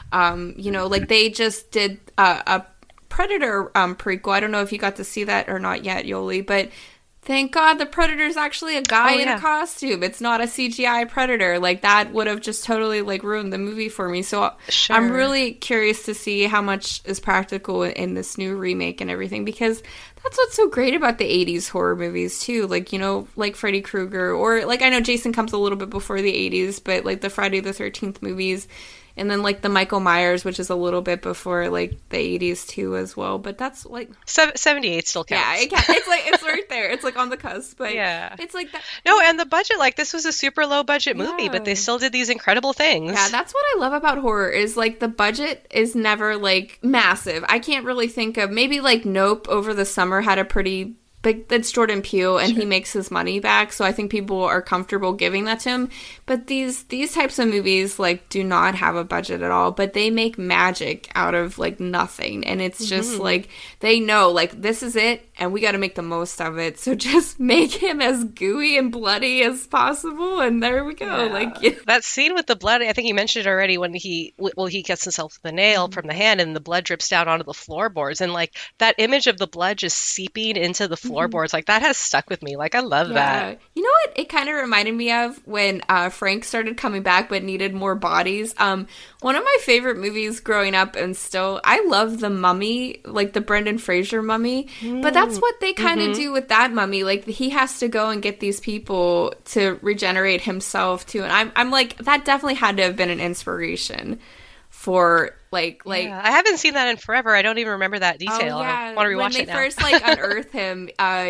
Like they just did a Predator prequel. I don't know if you got to see that or not yet, Yoli, but thank God the Predator's actually a guy in a costume. It's not a CGI Predator. Like, that would have just totally, like, ruined the movie for me. So I'm really curious to see how much is practical in this new remake and everything, because that's what's so great about the 80s horror movies, too. Like, like Freddy Krueger, or, like, I know Jason comes a little bit before the 80s, but, like, the Friday the 13th movies, and then, like, the Michael Myers, which is a little bit before, like, the 80s, too, as well. But that's, like... 78 still counts. Yeah, it's, like, it's right there. It's, like, on the cusp. But it's, like... that. No, and the budget, like, this was a super low-budget movie, but they still did these incredible things. Yeah, that's what I love about horror, is, like, the budget is never, like, massive. I can't really think of... Maybe, like, Nope over the summer had a pretty... But that's Jordan Peele, and he makes his money back, so I think people are comfortable giving that to him. But these types of movies, like, do not have a budget at all, but they make magic out of, like, nothing. And it's just, like, they know, like, this is it, and we got to make the most of it. So just make him as gooey and bloody as possible, and there we go. Yeah. Like that scene with the blood, I think you mentioned it already, when he gets himself the nail from the hand, and the blood drips down onto the floorboards, and, like, that image of the blood just seeping into the floorboards, like, that has stuck with me. Like, I love that. You know what it kind of reminded me of? When Frank started coming back but needed more bodies. One of my favorite movies growing up, and still, I love The Mummy, like the Brendan Fraser Mummy. But that's what they kind of do with that mummy. Like, he has to go and get these people to regenerate himself too. And I'm like, that definitely had to have been an inspiration for like yeah, I haven't seen that in forever. I don't even remember that detail. I want to rewatch it now. When they first like unearth him,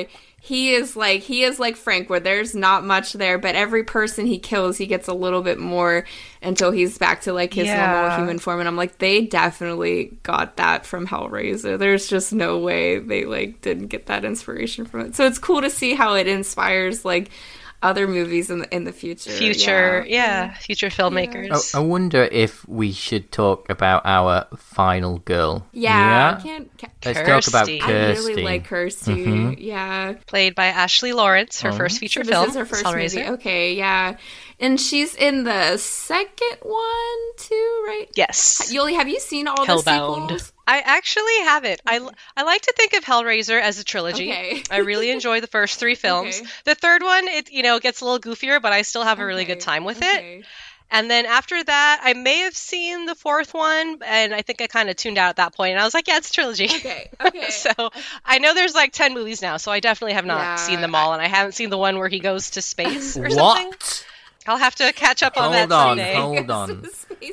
he is like Frank, where there's not much there, but every person he kills, he gets a little bit more until he's back to like his normal human form. And I'm like, they definitely got that from Hellraiser. There's just no way they like didn't get that inspiration from it. So it's cool to see how it inspires like other movies in the future. Future filmmakers. I wonder if we should talk about our final girl. Yeah? Let's talk about Kirsty. I really like Kirsty. Mm-hmm. Yeah. Played by Ashley Lawrence, her first feature film. This is her first movie. Okay, yeah. And she's in the second one too, right? Yes. Yoli, have you seen all the sequels? I actually haven't. I like to think of Hellraiser as a trilogy. Okay. I really enjoy the first 3 films. Okay. The third one, it gets a little goofier, but I still have a really good time with it. And then after that, I may have seen the 4th one, and I think I kind of tuned out at that point. And I was like, yeah, it's a trilogy. Okay. So I know there's like 10 movies now, so I definitely have not seen them all. And I haven't seen the one where he goes to space or something. I'll have to catch up on that someday. Hold on.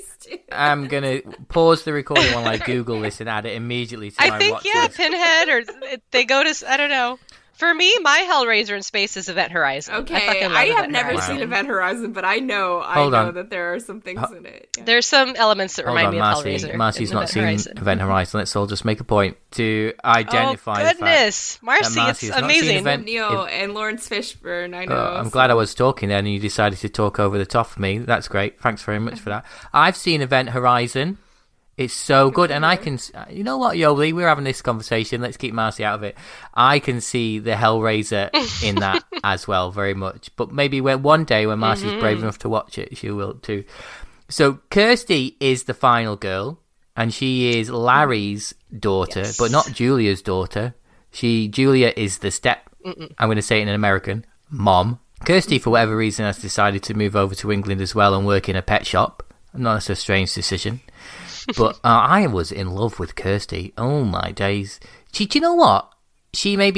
I'm going to pause the recording while I Google this and add it immediately to my watch list. Pinhead, or they go to, I don't know. For me, my Hellraiser in space is Event Horizon. Okay, I have never seen Event Horizon, but I know that there are some things in it. Yeah. There's some elements that remind me of Hellraiser. Marcy's not seen Event Horizon. Let's all just make a point to identify. Oh goodness, Marcy, it's amazing. Neil and Lawrence Fishburne. I know. I'm glad I was talking then, and you decided to talk over the top of me. That's great. Thanks very much for that. I've seen Event Horizon. It's so good, and I can... You know what, Yoli? We're having this conversation. Let's keep Marcy out of it. I can see the Hellraiser in that as well, very much. But maybe one day when Marcy's brave enough to watch it, she will too. So Kirsty is the final girl, and she is Larry's daughter, but not Julia's daughter. Julia is the I'm going to say it in an American, mom. Kirsty, for whatever reason, has decided to move over to England as well and work in a pet shop. Not a strange decision. But I was in love with Kirsty. Oh my days! Do you know what? She may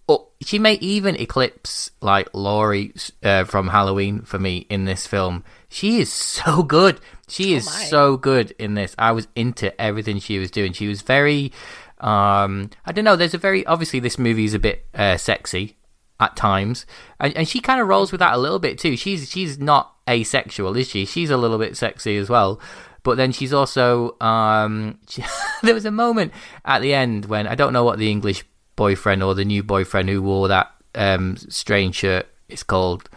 even eclipse like Laurie from Halloween for me in this film. She is so good. She is so good in this. I was into everything she was doing. She was very. I don't know. Obviously this movie is a bit sexy at times, and she kind of rolls with that a little bit too. She's not asexual, is she? She's a little bit sexy as well. But then she's also, there was a moment at the end when, I don't know what the English boyfriend or the new boyfriend who wore that strange shirt is called,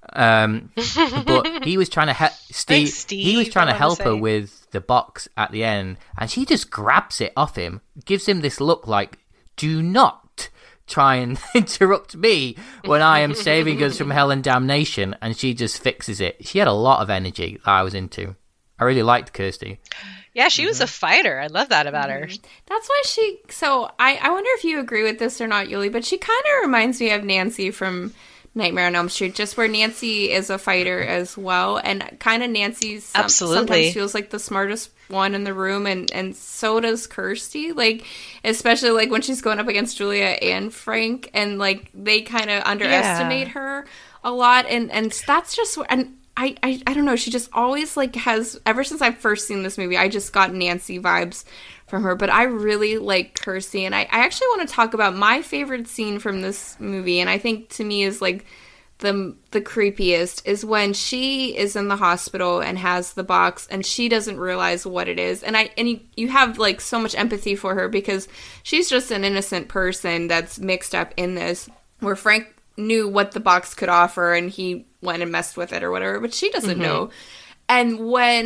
but he was trying to help he was trying to help her with the box at the end, and she just grabs it off him, gives him this look like, do not try and interrupt me when I am saving us from hell and damnation, and she just fixes it. She had a lot of energy that I was into. I really liked Kirsty. Yeah, she was a fighter. I love that about her. That's why I wonder if you agree with this or not, Yuli, but she kind of reminds me of Nancy from Nightmare on Elm Street, just where Nancy is a fighter as well, and kind of Nancy sometimes feels like the smartest one in the room, and so does Kirsty, like, especially like when she's going up against Julia and Frank, and like they kind of underestimate her a lot, and that's just, and I don't know, she just always like has, ever since I've first seen this movie, I just got Nancy vibes from her, but I really like Kirsty, and I actually want to talk about my favorite scene from this movie, and I think to me is like the creepiest, is when she is in the hospital and has the box and she doesn't realize what it is, and you have like so much empathy for her because she's just an innocent person that's mixed up in this, where Frank knew what the box could offer and he went and messed with it or whatever, but she doesn't know. And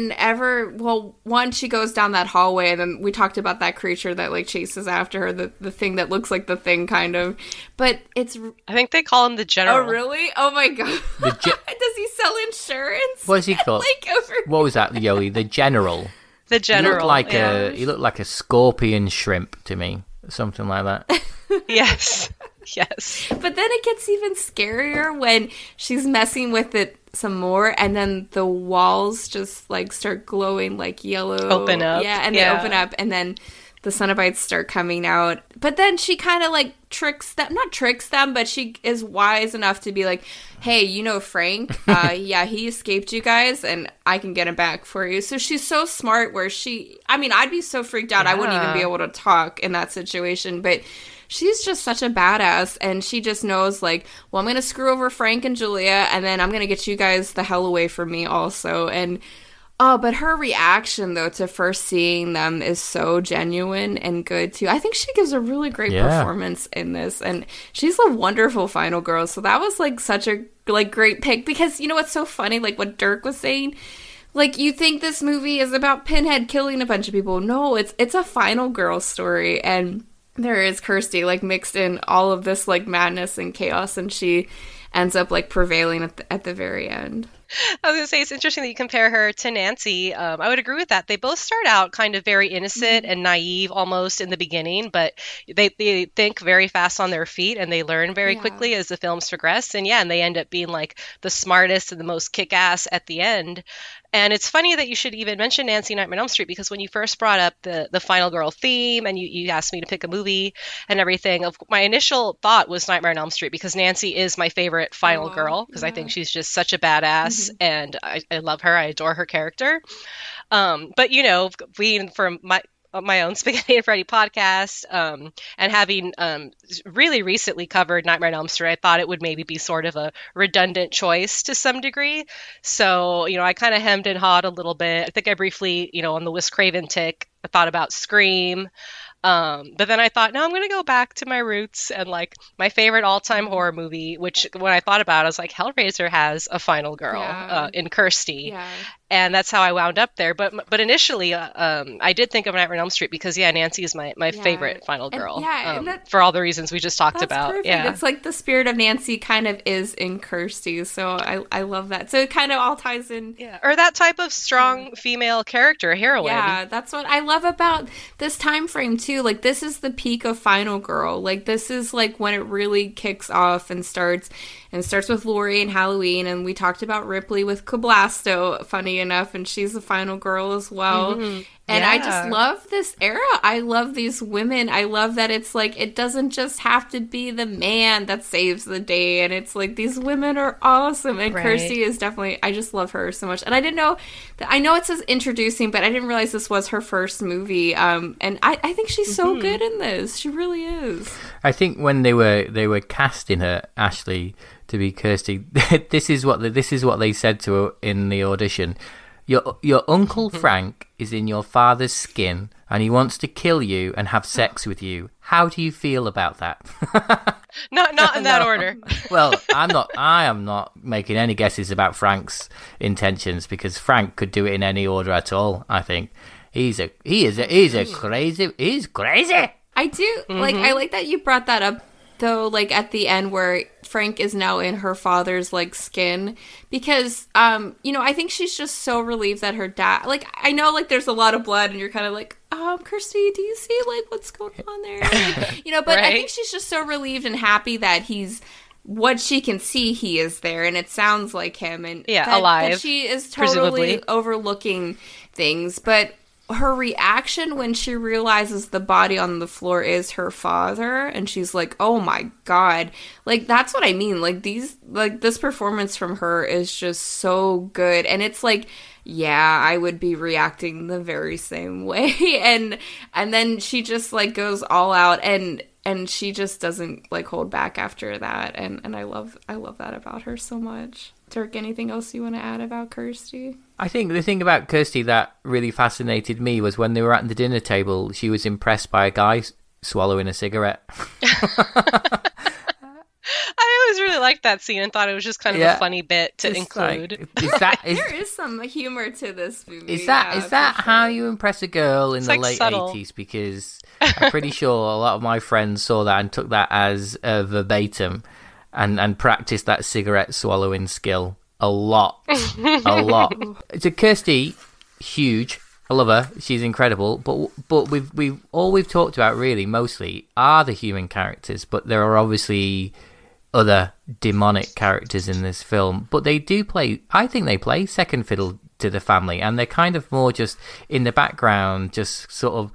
once she goes down that hallway, and then we talked about that creature that like chases after her, the thing that looks like the Thing, kind of, but it's, I think they call him the General. Oh really? Oh my god. Does he sell insurance? What is he called? What was that, Yoey? The General. The General. He looked like a scorpion shrimp to me, something like that. Yes. But then it gets even scarier when she's messing with it some more, and then the walls just like start glowing like yellow. Open up. Yeah, and they open up, and then the Cenobites start coming out. But then she kind of like not tricks them, but she is wise enough to be like, hey, you know Frank? Yeah, he escaped you guys, and I can get him back for you. So she's so smart where I'd be so freaked out. I wouldn't even be able to talk in that situation, but she's just such a badass, and she just knows, like, well, I'm going to screw over Frank and Julia, and then I'm going to get you guys the hell away from me also. And, Oh, but her reaction, though, to first seeing them is so genuine and good, too. I think she gives a really great performance in this, and she's a wonderful final girl, so that was, like, such a, like, great pick, because, you know what's so funny, like, what Dirk was saying? Like, you think this movie is about Pinhead killing a bunch of people. No, it's a final girl story, and there is Kirsty, like, mixed in all of this, like, madness and chaos, and she ends up, like, prevailing at the very end. I was going to say, it's interesting that you compare her to Nancy. I would agree with that. They both start out kind of very innocent and naive almost in the beginning, but they think very fast on their feet, and they learn very quickly as the films progress. And and they end up being like the smartest and the most kick-ass at the end. And it's funny that you should even mention Nancy Nightmare on Elm Street, because when you first brought up the final girl theme and you asked me to pick a movie and everything, my initial thought was Nightmare on Elm Street, because Nancy is my favorite final girl, because I think she's just such a badass and I love her. I adore her character. But, you know, being from my own Spaghetti and Freddy podcast, and having really recently covered Nightmare on Elm Street, I thought it would maybe be sort of a redundant choice to some degree. So, you know, I kind of hemmed and hawed a little bit. I think I briefly, you know, on the Wes Craven tick, I thought about Scream. But then I thought, no, I'm going to go back to my roots and like my favorite all-time horror movie, which when I thought about it, I was like, Hellraiser has a final girl in Kirsty. Yeah. And that's how I wound up there. But initially, I did think of Nightmare on Elm Street because, Nancy is my favorite final girl. And for all the reasons we just talked about. Perfect. Yeah, it's like the spirit of Nancy kind of is in Kirsty. So I love that. So it kind of all ties in. Yeah, or that type of strong female character, heroine. Yeah, that's what I love about this time frame too. Like, this is the peak of final girl. Like, this is like when it really kicks off and starts. And it starts with Laurie and Halloween, and we talked about Ripley with Cablasto, funny enough, and she's the final girl as well. Mm-hmm. And I just love this era. I love these women. I love that it's like, it doesn't just have to be the man that saves the day. And it's like, these women are awesome. And Kirsty is definitely, I just love her so much. And I didn't know, I know it says introducing, but I didn't realize this was her first movie. And I think she's so good in this. She really is. I think when they were casting her, Ashley, to be Kirsty, this is what they said to her in the audition. Your Uncle Frank is in your father's skin, and he wants to kill you and have sex with you. How do you feel about that? Not in that order. Well, I am not making any guesses about Frank's intentions, because Frank could do it in any order at all. I think he's crazy. I do like. I like that you brought that up, though. Like at the end where Frank is now in her father's like skin, because I think she's just so relieved that her dad, like, I know like there's a lot of blood and you're kind of like, Kirsty, do you see like what's going on there? Like, but right? I think she's just so relieved and happy that he's, what she can see, he is there, and it sounds like him, and alive. That she is totally overlooking things, but her reaction when she realizes the body on the floor is her father, and she's like, oh my god, like, that's what I mean. Like, this performance from her is just so good, and it's like, yeah, I would be reacting the very same way, and then she just like goes all out, and she just doesn't like hold back after that, and I love that about her so much. Dirk, anything else you want to add about Kirsty? I think the thing about Kirsty that really fascinated me was when they were at the dinner table, she was impressed by a guy swallowing a cigarette. I always really liked that scene and thought it was just kind of a funny bit to include. Like, there is some humor to this movie. Is that how you impress a girl in the late 80s? Because I'm pretty sure a lot of my friends saw that and took that as a verbatim and practiced that cigarette swallowing skill a lot. So Kirsty, huge. I love her. She's incredible. But we've talked about really mostly are the human characters, but there are obviously other demonic characters in this film. But they do play, I think they play second fiddle to the family, and they're kind of more just in the background, just sort of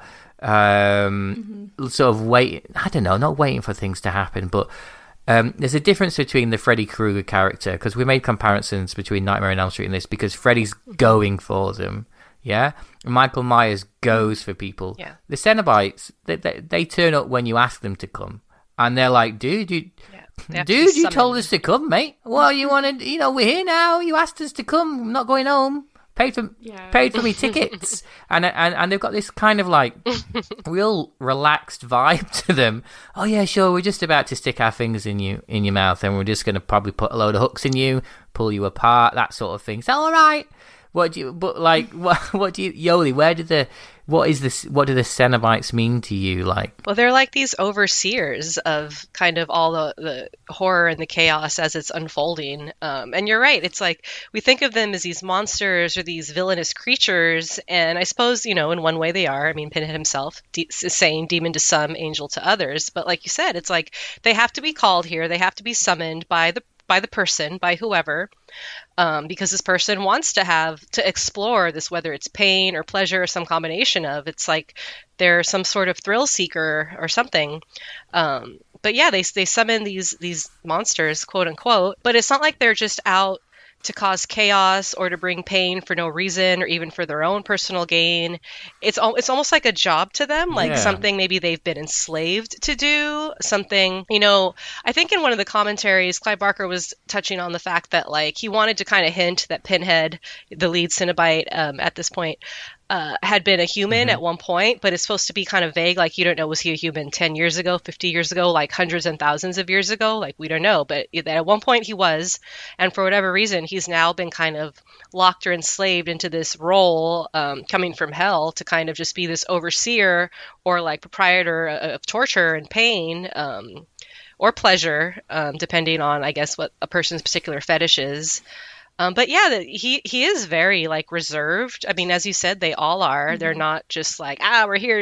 waiting. I don't know, not waiting for things to happen, but there's a difference between the Freddy Krueger character, because we made comparisons between Nightmare on Elm Street and this, because Freddy's going for them. Yeah, Michael Myers goes for people. Yeah. The Cenobites, they turn up when you ask them to come, and they're like, "Dude, you told us to come, mate. Well, you wanted, we're here now. You asked us to come. I'm not going home." paid for me tickets, and they've got this kind of like real relaxed vibe to them. Oh yeah, sure, we're just about to stick our fingers in your mouth, and we're just going to probably put a load of hooks in you, pull you apart, that sort of thing. Is that all right? What do you Yoli? What do the Cenobites mean to you? Like, well, they're like these overseers of kind of all the horror and the chaos as it's unfolding. And you're right. It's like we think of them as these monsters or these villainous creatures. And I suppose, in one way they are. I mean, Pinhead himself is saying demon to some, angel to others. But like you said, it's like they have to be called here. They have to be summoned by the person, by whoever. Because this person wants to explore this, whether it's pain or pleasure or some combination of. It's like they're some sort of thrill seeker or something. But yeah, they summon these monsters, quote unquote. But it's not like they're just out to cause chaos or to bring pain for no reason or even for their own personal gain. It's almost like a job to them, like something maybe they've been enslaved to do, something, I think in one of the commentaries, Clive Barker was touching on the fact that like he wanted to kind of hint that Pinhead, the lead Cenobite at this point, had been a human at one point, but it's supposed to be kind of vague. Like, you don't know, was he a human 10 years ago, 50 years ago, like hundreds and thousands of years ago? Like, we don't know. But at one point he was. And for whatever reason, he's now been kind of locked or enslaved into this role coming from hell to kind of just be this overseer or like proprietor of torture and pain or pleasure, depending on, I guess, what a person's particular fetish is. But yeah, he is very like reserved. I mean, as you said, they all are. Mm-hmm. They're not just like, we're here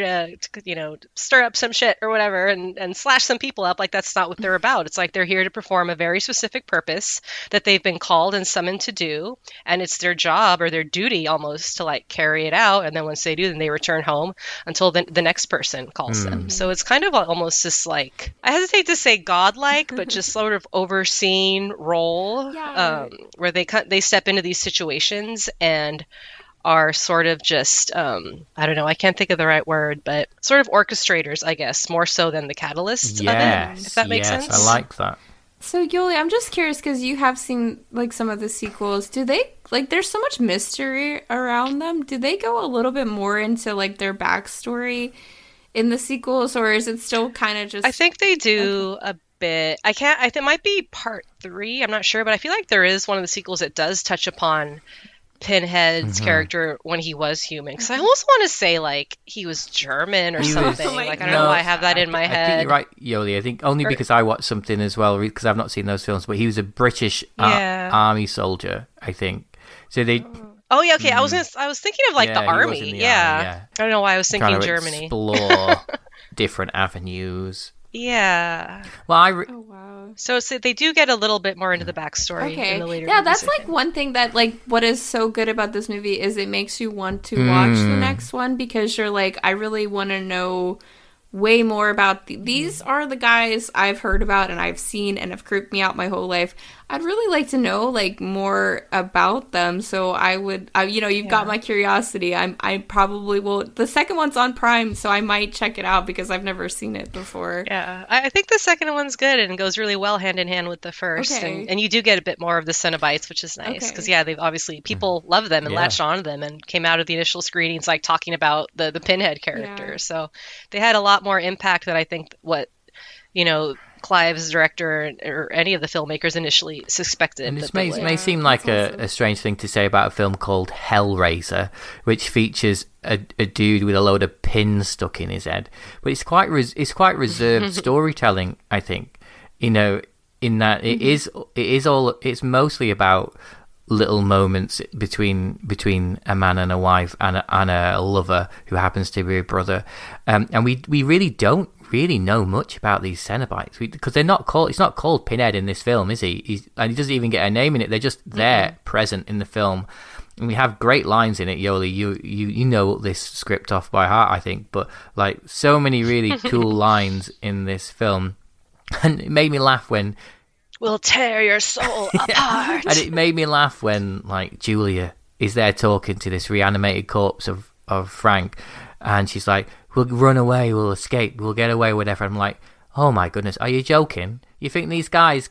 to stir up some shit or whatever and slash some people up. Like, that's not what they're about. It's like they're here to perform a very specific purpose that they've been called and summoned to do. And it's their job or their duty almost to like carry it out. And then once they do, then they return home until the next person calls them. So it's kind of almost this like, I hesitate to say godlike, but just sort of overseeing role where they step into these situations and are sort of just, I don't know, I can't think of the right word, but sort of orchestrators, I guess, more so than the catalyst of it, if that makes sense. I like that. So, Yoli, I'm just curious, because you have seen, like, some of the sequels. Do they, like, there's so much mystery around them. Do they go a little bit more into, like, their backstory in the sequels, or is it still kind of just... I think they do a bit. I think it might be part 3. I'm not sure, but I feel like there is one of the sequels that does touch upon Pinhead's character when he was human. Because I almost want to say like he was German or something. I don't know why I have that in my head. I think you're right, Yoli. I think only because I watched something as well, because I've not seen those films. But he was a British army soldier, I think. So they. Oh yeah, okay. I was thinking of like the army. Army, I don't know why I was thinking Germany. Explore different avenues. Yeah. Well, oh wow. So they do get a little bit more into the backstory in the later. Yeah, that's like one thing that like what is so good about this movie is it makes you want to watch the next one, because you're like, I really want to know way more about these are the guys I've heard about and I've seen and have creeped me out my whole life. I'd really like to know like more about them. So you've got my curiosity. I probably will. The second one's on Prime, so I might check it out because I've never seen it before. Yeah, I think the second one's good and goes really well hand in hand with the first. Okay. And you do get a bit more of the Cenobites, which is nice because they've obviously people love them and latched onto them and came out of the initial screenings like talking about the Pinhead character. Yeah. So they had a lot more impact than I think what Clive's director or any of the filmmakers initially suspected. And this may seem like a strange thing to say about a film called Hellraiser, which features a dude with a load of pins stuck in his head, but it's quite reserved storytelling, I think. In that it's mostly about little moments between a man and a wife and a lover who happens to be a brother, and we really don't know much about these Cenobites because they're not called. It's not called Pinhead in this film, is he? And he doesn't even get a name in it. They're just there, present in the film, and we have great lines in it. Yoli, you know this script off by heart, I think, but like so many really cool lines in this film, and it made me laugh when. We'll tear your soul apart. And it made me laugh when like Julia is there talking to this reanimated corpse of Frank, and she's like, we'll run away, we'll escape, we'll get away, whatever. I'm like, oh my goodness, are you joking? You think these guys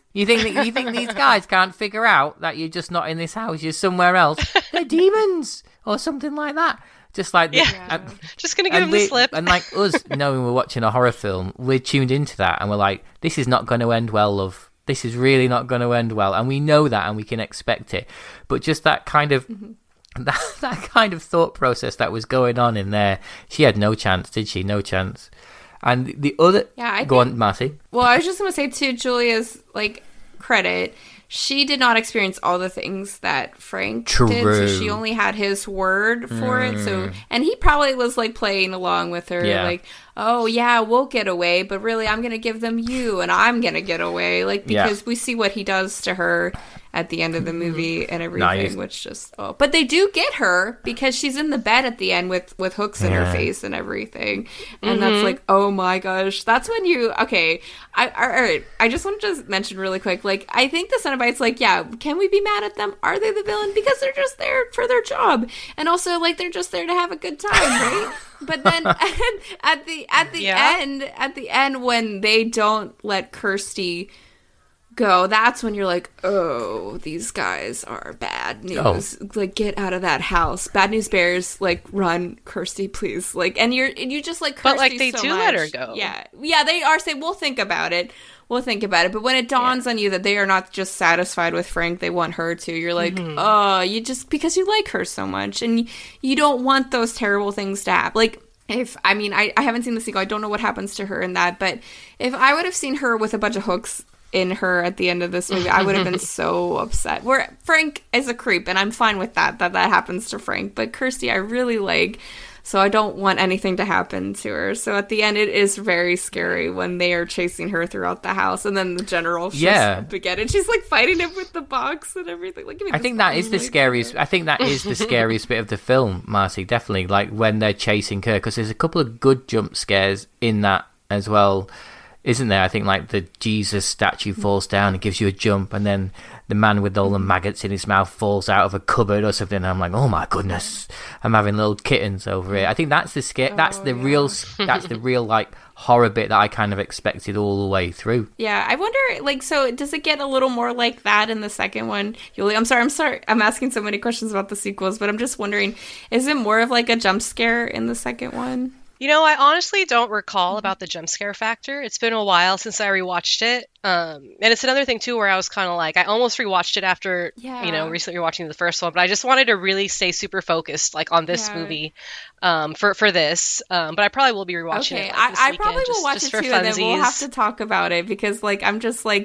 can't figure out that you're just not in this house, you're somewhere else? They're demons or something like that. Just like just gonna give him the slip. And like us, knowing we're watching a horror film, we're tuned into that, and we're like, this is not going to end well, love. This is really not going to end well, and we know that, and we can expect it. But just that kind of that kind of thought process that was going on in there, she had no chance, did she? No chance. And the other, go on, Marcy. Well, I was just gonna say, to Julia's like credit, she did not experience all the things that Frank did, so she only had his word for it. So, and he probably was like playing along with her, like, oh yeah, we'll get away, but really I'm gonna give them you, and I'm gonna get away, like, because we see what he does to her at the end of the movie and everything, which just but they do get her because she's in the bed at the end with hooks in her face and everything, and that's like, oh my gosh, that's when you all right, I just wanted to mention really quick, like, I think the Cenobites, like, can we be mad at them? Are they the villain? Because they're just there for their job, and also like they're just there to have a good time, right? But then at the end when they don't let Kirsty go, that's when you're like, oh, these guys are bad news. Like, get out of that house. Bad news bears, like, run, Kirsty, please. Like, and you just like Kirsty, but like they so do much. Let her go. Yeah, they are saying, we'll think about it. But when it dawns on you that they are not just satisfied with Frank, they want her to, you're like, oh, you just, because you like her so much, and you don't want those terrible things to happen. Like, I haven't seen the sequel, I don't know what happens to her in that, but if I would have seen her with a bunch of hooks in her at the end of this movie, I would have been so upset. Where Frank is a creep, and I'm fine with that happens to Frank, but Kirsty I really like, so I don't want anything to happen to her. So at the end, it is very scary when they are chasing her throughout the house, and then the general spaghetti, and she's like fighting him with the box and everything. Like, I think that is the scariest. I think that is the scariest bit of the film, Marcy. Definitely, like when they're chasing her, because there's a couple of good jump scares in that as well. Isn't there? I think like the Jesus statue falls down and gives you a jump, and then the man with all the maggots in his mouth falls out of a cupboard or something. And I'm like, oh my goodness, I'm having little kittens over here. I think that's the scare. That's the real like horror bit that I kind of expected all the way through. Yeah, I wonder, like, so does it get a little more like that in the second one? Yuli, I'm sorry. I'm asking so many questions about the sequels, but I'm just wondering, is it more of like a jump scare in the second one? You know, I honestly don't recall about the jump scare factor. It's been a while since I rewatched it. And it's another thing, too, where I was kind of like, I almost rewatched it after, recently rewatching the first one. But I just wanted to really stay super focused, like, on this movie for this. But I probably will be rewatching it. Like, I probably will watch it, too, and then we'll have to talk about it. Because, like, I'm just, we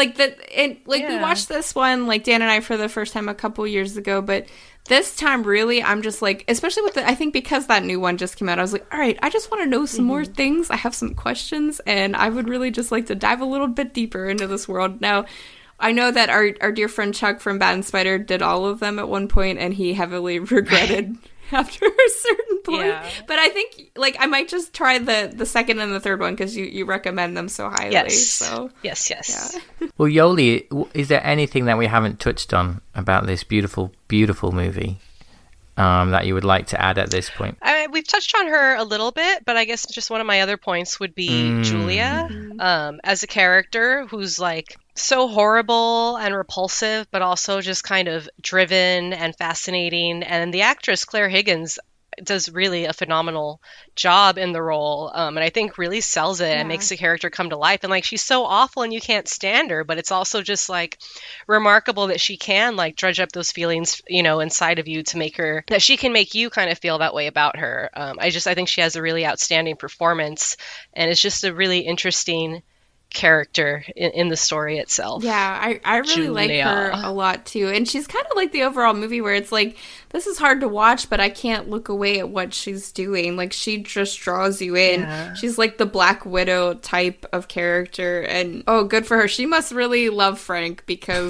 watched this one, like, Dan and I, for the first time a couple years ago. But this time, really, I'm just like, especially with I think because that new one just came out, I was like, all right, I just want to know some more things. I have some questions, and I would really just like to dive a little bit deeper into this world. Now, I know that our dear friend Chuck from Bat and Spider did all of them at one point, and he heavily regretted after a certain point. Yeah. But I think, like, I might just try the second and the third one because you recommend them so highly. Yes. So Yes. Yeah. Well, Yoli, is there anything that we haven't touched on about this beautiful, beautiful movie that you would like to add at this point? We've touched on her a little bit, but I guess just one of my other points would be Julia as a character who's like so horrible and repulsive, but also just kind of driven and fascinating. And the actress Claire Higgins does really a phenomenal job in the role, and I think really sells it and makes the character come to life. And like, she's so awful and you can't stand her, but it's also just like remarkable that she can like dredge up those feelings, you know, inside of you to make her, that she can make you kind of feel that way about her. I think she has a really outstanding performance, and it's just a really interesting character in the story itself. Yeah, I really like her a lot too. And she's kind of like the overall movie where it's like, this is hard to watch, but I can't look away at what she's doing. Like, she just draws you in. Yeah. She's like the Black Widow type of character. And good for her. She must really love Frank because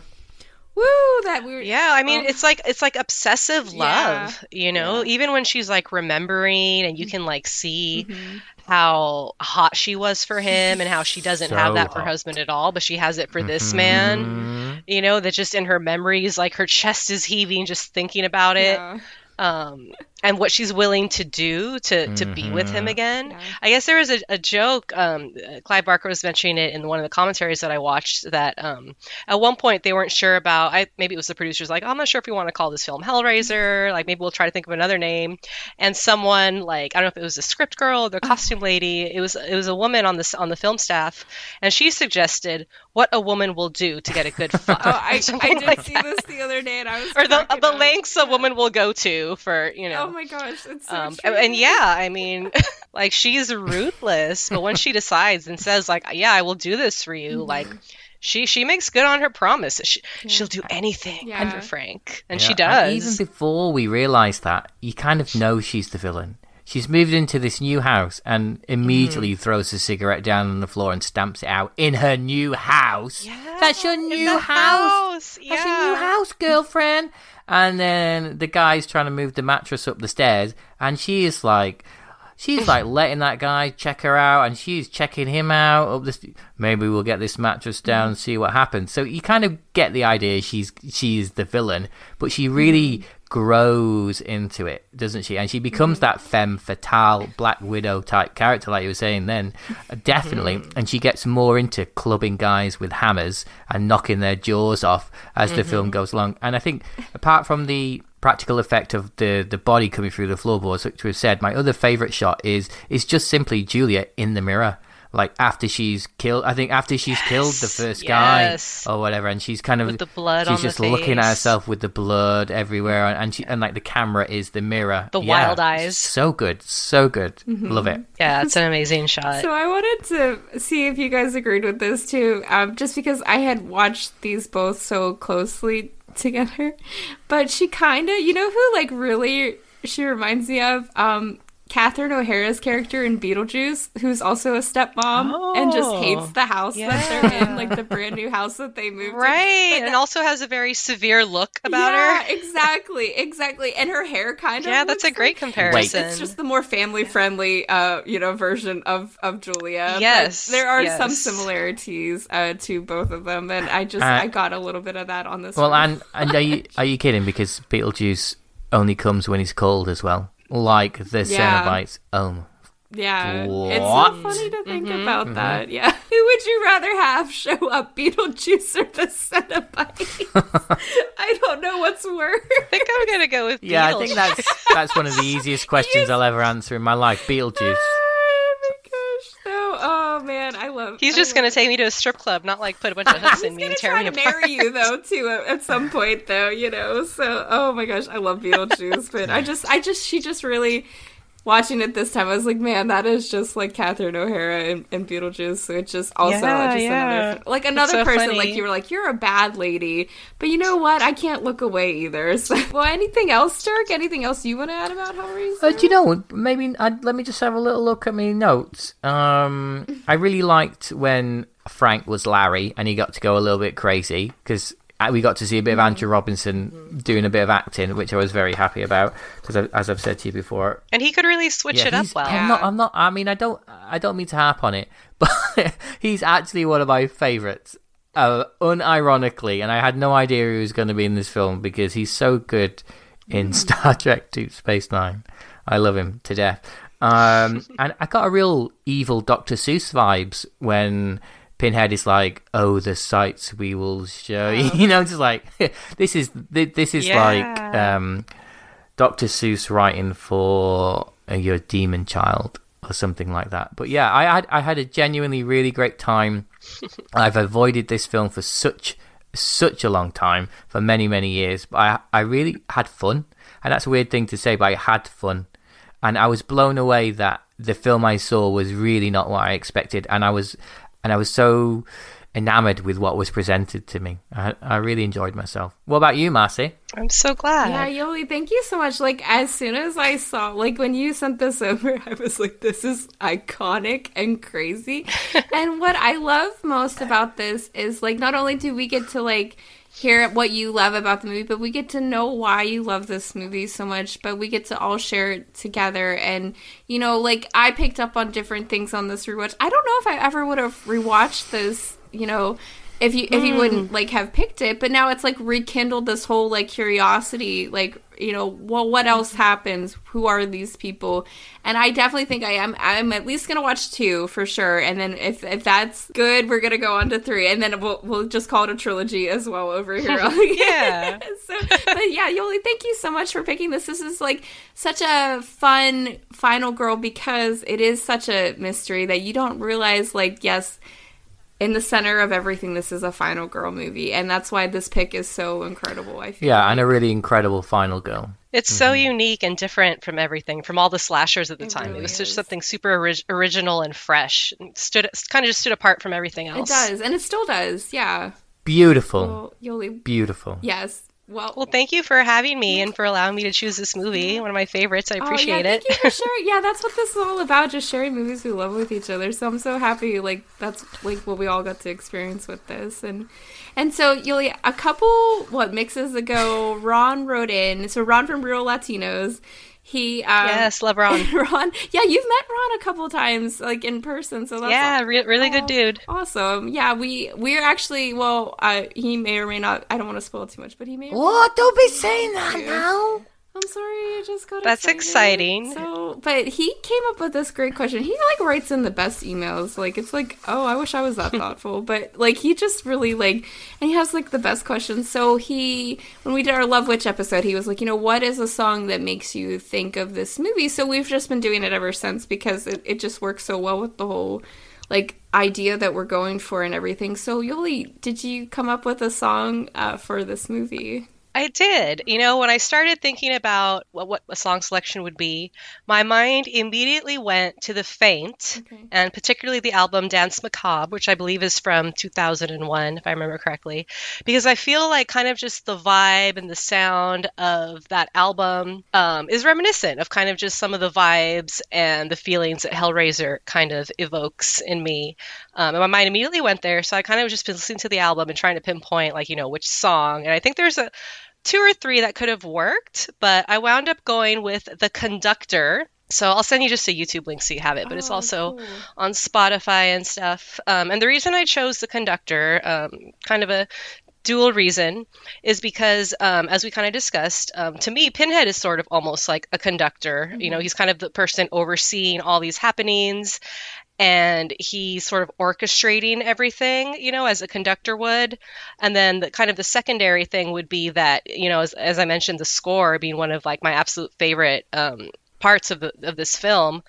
woo, that weird. Yeah, I mean, it's like obsessive love, you know, even when she's like remembering, and you can like see how hot she was for him, and how she doesn't have that for her husband at all, but she has it for this man, you know, that just in her memories, like her chest is heaving just thinking about it. and what she's willing to do to be with him again. Yeah. I guess there was a joke, Clive Barker was mentioning it in one of the commentaries that I watched, that at one point they weren't sure about, maybe it was the producers like, oh, I'm not sure if we want to call this film Hellraiser, like maybe we'll try to think of another name. And someone, like, I don't know if it was the script girl or the costume lady, it was a woman on the film staff, and she suggested what a woman will do to get a good fuck. I did like see this the other day, and I was or the lengths a woman will go to for, you know. Oh my gosh, it's so true. And yeah, I mean, like, she's ruthless, but when she decides and says, like, yeah, I will do this for you, like, she makes good on her promise. She'll do anything for Frank, and she does. And even before we realize that, you kind of know she's the villain. She's moved into this new house and immediately throws a cigarette down on the floor and stamps it out in her new house. Yeah, that's your new house. Yeah. That's your new house, girlfriend. And then the guy's trying to move the mattress up the stairs, and she's like letting that guy check her out, and she's checking him out up the maybe we'll get this mattress down and see what happens. So you kind of get the idea she's the villain, but she really grows into it, doesn't she? And she becomes that femme fatale Black Widow type character, like you were saying then, definitely. And she gets more into clubbing guys with hammers and knocking their jaws off as the film goes along. And I think apart from the practical effect of the body coming through the floorboards, which we've said, my other favourite shot is just simply Julia in the mirror. Like after she's killed the first guy or whatever, and she's kind of with the blood she's just looking at herself with the blood everywhere, and like the camera is the mirror, the wild eyes. So good, love it. Yeah, it's an amazing shot. So I wanted to see if you guys agreed with this too, just because I had watched these both so closely together. But she kind of, you know who like really she reminds me of? Catherine O'Hara's character in Beetlejuice, who's also a stepmom and just hates the house that they're in, like the brand new house that they moved to. Right, and also has a very severe look about her. Exactly. And her hair kind of that's a great comparison. It's just the more family-friendly, version of Julia. Yes. But there are some similarities to both of them, and I got a little bit of that on this one. And are you kidding? Because Beetlejuice only comes when he's cold as well. Like the Cenobites. Yeah, it's so funny to think about that. Yeah, who would you rather have show up, Beetlejuice or the Cenobites? I don't know what's worse. I think I'm gonna go with Beetlejuice. Yeah, I think that's one of the easiest questions I'll ever answer in my life. Beetlejuice. Oh my gosh! Oh man, I love. He's just gonna take me to a strip club, not like put a bunch of hooks in me and tear me apart. He's gonna try to marry you though, too, at some point though, you know. So, oh my gosh, I love Beetlejuice, but she just really. Watching it this time, I was like, man, that is just like Catherine O'Hara in Beetlejuice. So it's just also another so person. Funny. Like you were like, you're a bad lady, but you know what? I can't look away either. So, well, anything else, Dirk? Anything else you want to add about Hellraiser? Do you know? Maybe let me just have a little look at my notes. I really liked when Frank was Larry and he got to go a little bit crazy because. We got to see a bit of Andrew Robinson doing a bit of acting, which I was very happy about, because as I've said to you before, and he could really switch it up well. I'm not. I mean, I don't mean to harp on it, but he's actually one of my favourites, unironically. And I had no idea he was going to be in this film because he's so good in Star Trek Deep Space Nine. I love him to death, and I got a real evil Dr. Seuss vibes when. Pinhead is like, oh, the sights we will show you. You know, just like this is like Dr. Seuss writing for your demon child or something like that. But yeah, I had a genuinely really great time. I've avoided this film for such a long time, for many years. But I really had fun, and that's a weird thing to say, but I had fun, and I was blown away that the film I saw was really not what I expected, and I was so enamored with what was presented to me. I really enjoyed myself. What about you, Marcy? I'm so glad. Yeah, Yoli, thank you so much. Like, as soon as I saw, like, when you sent this over, I was like, this is iconic and crazy. And what I love most about this is, like, not only do we get to, like, hear what you love about the movie, but we get to know why you love this movie so much, but we get to all share it together. And, you know, like, I picked up on different things on this rewatch. I don't know if I ever would have rewatched this, you know, if you wouldn't like have picked it, but now it's like rekindled this whole like curiosity, like, you know, well, what else happens? Who are these people? And I definitely think I'm at least gonna watch 2 for sure, and then if that's good, we're gonna go on to 3, and then we'll just call it a trilogy as well over here. Yeah. But yeah, Yoli, thank you so much for picking this. This is like such a fun final girl, because it is such a mystery that you don't realize, like, yes, in the center of everything, this is a final girl movie, and that's why this pick is so incredible, I feel. Yeah, and a really incredible final girl. It's so unique and different from everything, from all the slashers at the time. Really, it was just something super original and fresh. Kind of just stood apart from everything else. It does, and it still does, yeah. Beautiful. Well, Yoli. Beautiful. Yes. Well, thank you for having me and for allowing me to choose this movie. One of my favorites. I appreciate it. Thank you for sharing. Yeah, that's what this is all about, just sharing movies we love with each other. So I'm so happy, like, that's like what we all got to experience with this. And so, Yoli, a couple, mixes ago, Ron wrote in. So Ron from Real Latinos. He yes, love Ron. Ron, yeah, you've met Ron a couple times, like in person. So that's really good dude. Awesome. Yeah, we're actually he may or may not. I don't want to spoil too much, but he may. What? Don't be saying that now. I'm sorry, I just got That's exciting. So, but he came up with this great question. He like writes in the best emails. Like, it's like, oh, I wish I was that thoughtful. But like, he just really and he has like the best questions. So when we did our Love Witch episode, he was like, you know, what is a song that makes you think of this movie? So we've just been doing it ever since, because it just works so well with the whole like idea that we're going for and everything. So Yoli, did you come up with a song for this movie? I did. You know, when I started thinking about what a song selection would be, my mind immediately went to The Faint, and particularly the album Dance Macabre, which I believe is from 2001, if I remember correctly, because I feel like kind of just the vibe and the sound of that album is reminiscent of kind of just some of the vibes and the feelings that Hellraiser kind of evokes in me. And my mind immediately went there, so I kind of just been listening to the album and trying to pinpoint, like, you know, which song. And I think there's 2 or 3 that could have worked, but I wound up going with The Conductor. So I'll send you just a YouTube link so you have it, but it's also on Spotify and stuff. And the reason I chose The Conductor, kind of a dual reason, is because, as we kind of discussed, to me, Pinhead is sort of almost like a conductor. You know, he's kind of the person overseeing all these happenings, and he's sort of orchestrating everything, you know, as a conductor would. And then the secondary thing would be that, you know, as I mentioned, the score being one of like my absolute favorite parts of this film,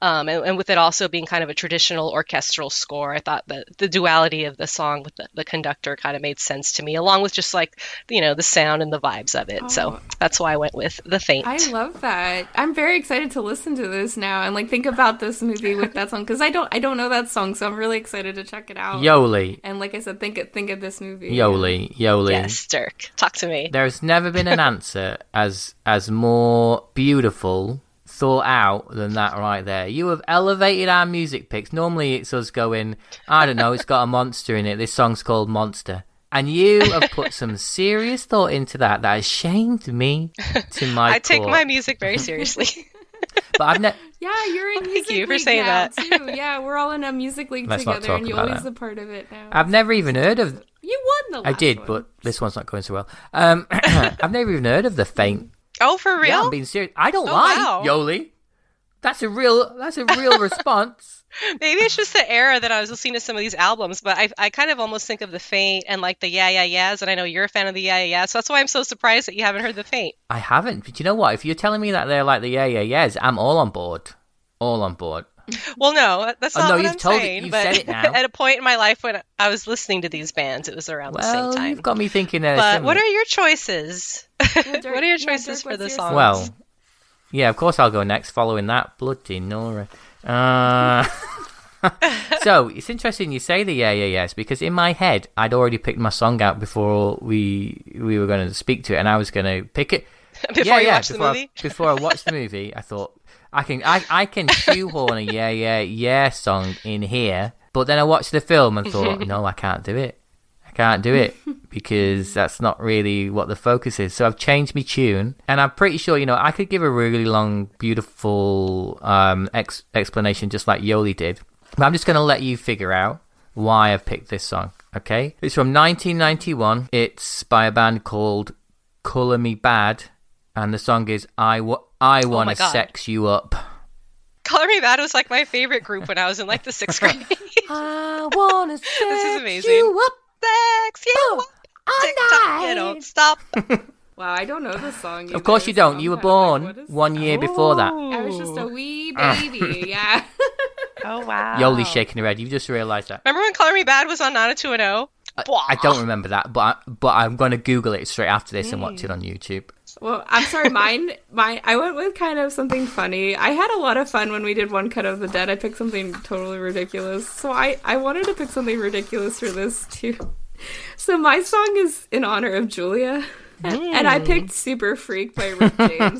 and with it also being kind of a traditional orchestral score, I thought that the duality of the song with the conductor kind of made sense to me, along with just like, you know, the sound and the vibes of it. So that's why I went with The Faint. I love that. I'm very excited to listen to this now and like think about this movie with that song, because I don't know that song, so I'm really excited to check it out. Yoli. And like I said, think of this movie. Yoli. Yes, Dirk, talk to me. There's never been an answer as more beautiful, thought out than that right there. You have elevated our music picks. Normally it's us going, I don't know, it's got a monster in it. This song's called Monster. And you have put some serious thought into that has shamed me to my I take my music very seriously. But I've never... Yeah, you're in music Thank you for league saying now, that. Too. Yeah, we're all in a music league together, and Yoli's a part of it now. I've never even heard of... You won the last I did, one. but this one's not going so well. I've never even heard of The Faint. Oh, for real? Yeah, I'm being serious. I don't lie, wow. Yoli. That's a real response. Maybe it's just the era that I was listening to some of these albums, but I kind of almost think of The Faint and like the Yeah Yeah Yeahs, and I know you're a fan of the Yeah Yeah Yeahs, so that's why I'm so surprised that you haven't heard The Faint. I haven't, but you know what? If you're telling me that they're like the Yeah Yeah Yeahs, I'm all on board. All on board. Well, no, that's not what I'm saying. You've but said it now. At a point in my life when I was listening to these bands, it was around the same time. You've got me thinking. But what are your choices? Dirk, what are your choices for the songs? Well, yeah, of course I'll go next. Following that, Bloody Nora. So it's interesting you say the Yeah Yeah Yeahs, because in my head I'd already picked my song out before we were going to speak to it, and I was going to pick it before you watched the movie. Before I watched the movie, I thought I can shoehorn a Yeah Yeah Yeah song in here, but then I watched the film and thought, no, I can't do it. Can't do it because that's not really what the focus is. So I've changed my tune, and I'm pretty sure, you know, I could give a really long, beautiful explanation just like Yoli did. But I'm just going to let you figure out why I've picked this song, okay? It's from 1991. It's by a band called Colour Me Bad, and the song is I Wanna Sex You Up. Colour Me Bad was like my favorite group when I was in like the 6th grade. I wanna sex This is amazing. you up. Sex you up. TikTok, you don't stop. Wow, I don't know this song. Of course you don't. You were born 1 year before that. I was just a wee baby, yeah. Oh, wow. Yoli's shaking her head. You just realised that. Remember when Colour Me Bad was on 90210? I don't remember that, but I'm going to Google it straight after this and watch it on YouTube. Well, I'm sorry, mine, I went with kind of something funny. I had a lot of fun when we did One Cut of the Dead. I picked something totally ridiculous. So I wanted to pick something ridiculous for this, too. So my song is in honor of Julia. And I picked Super Freak by Rick James.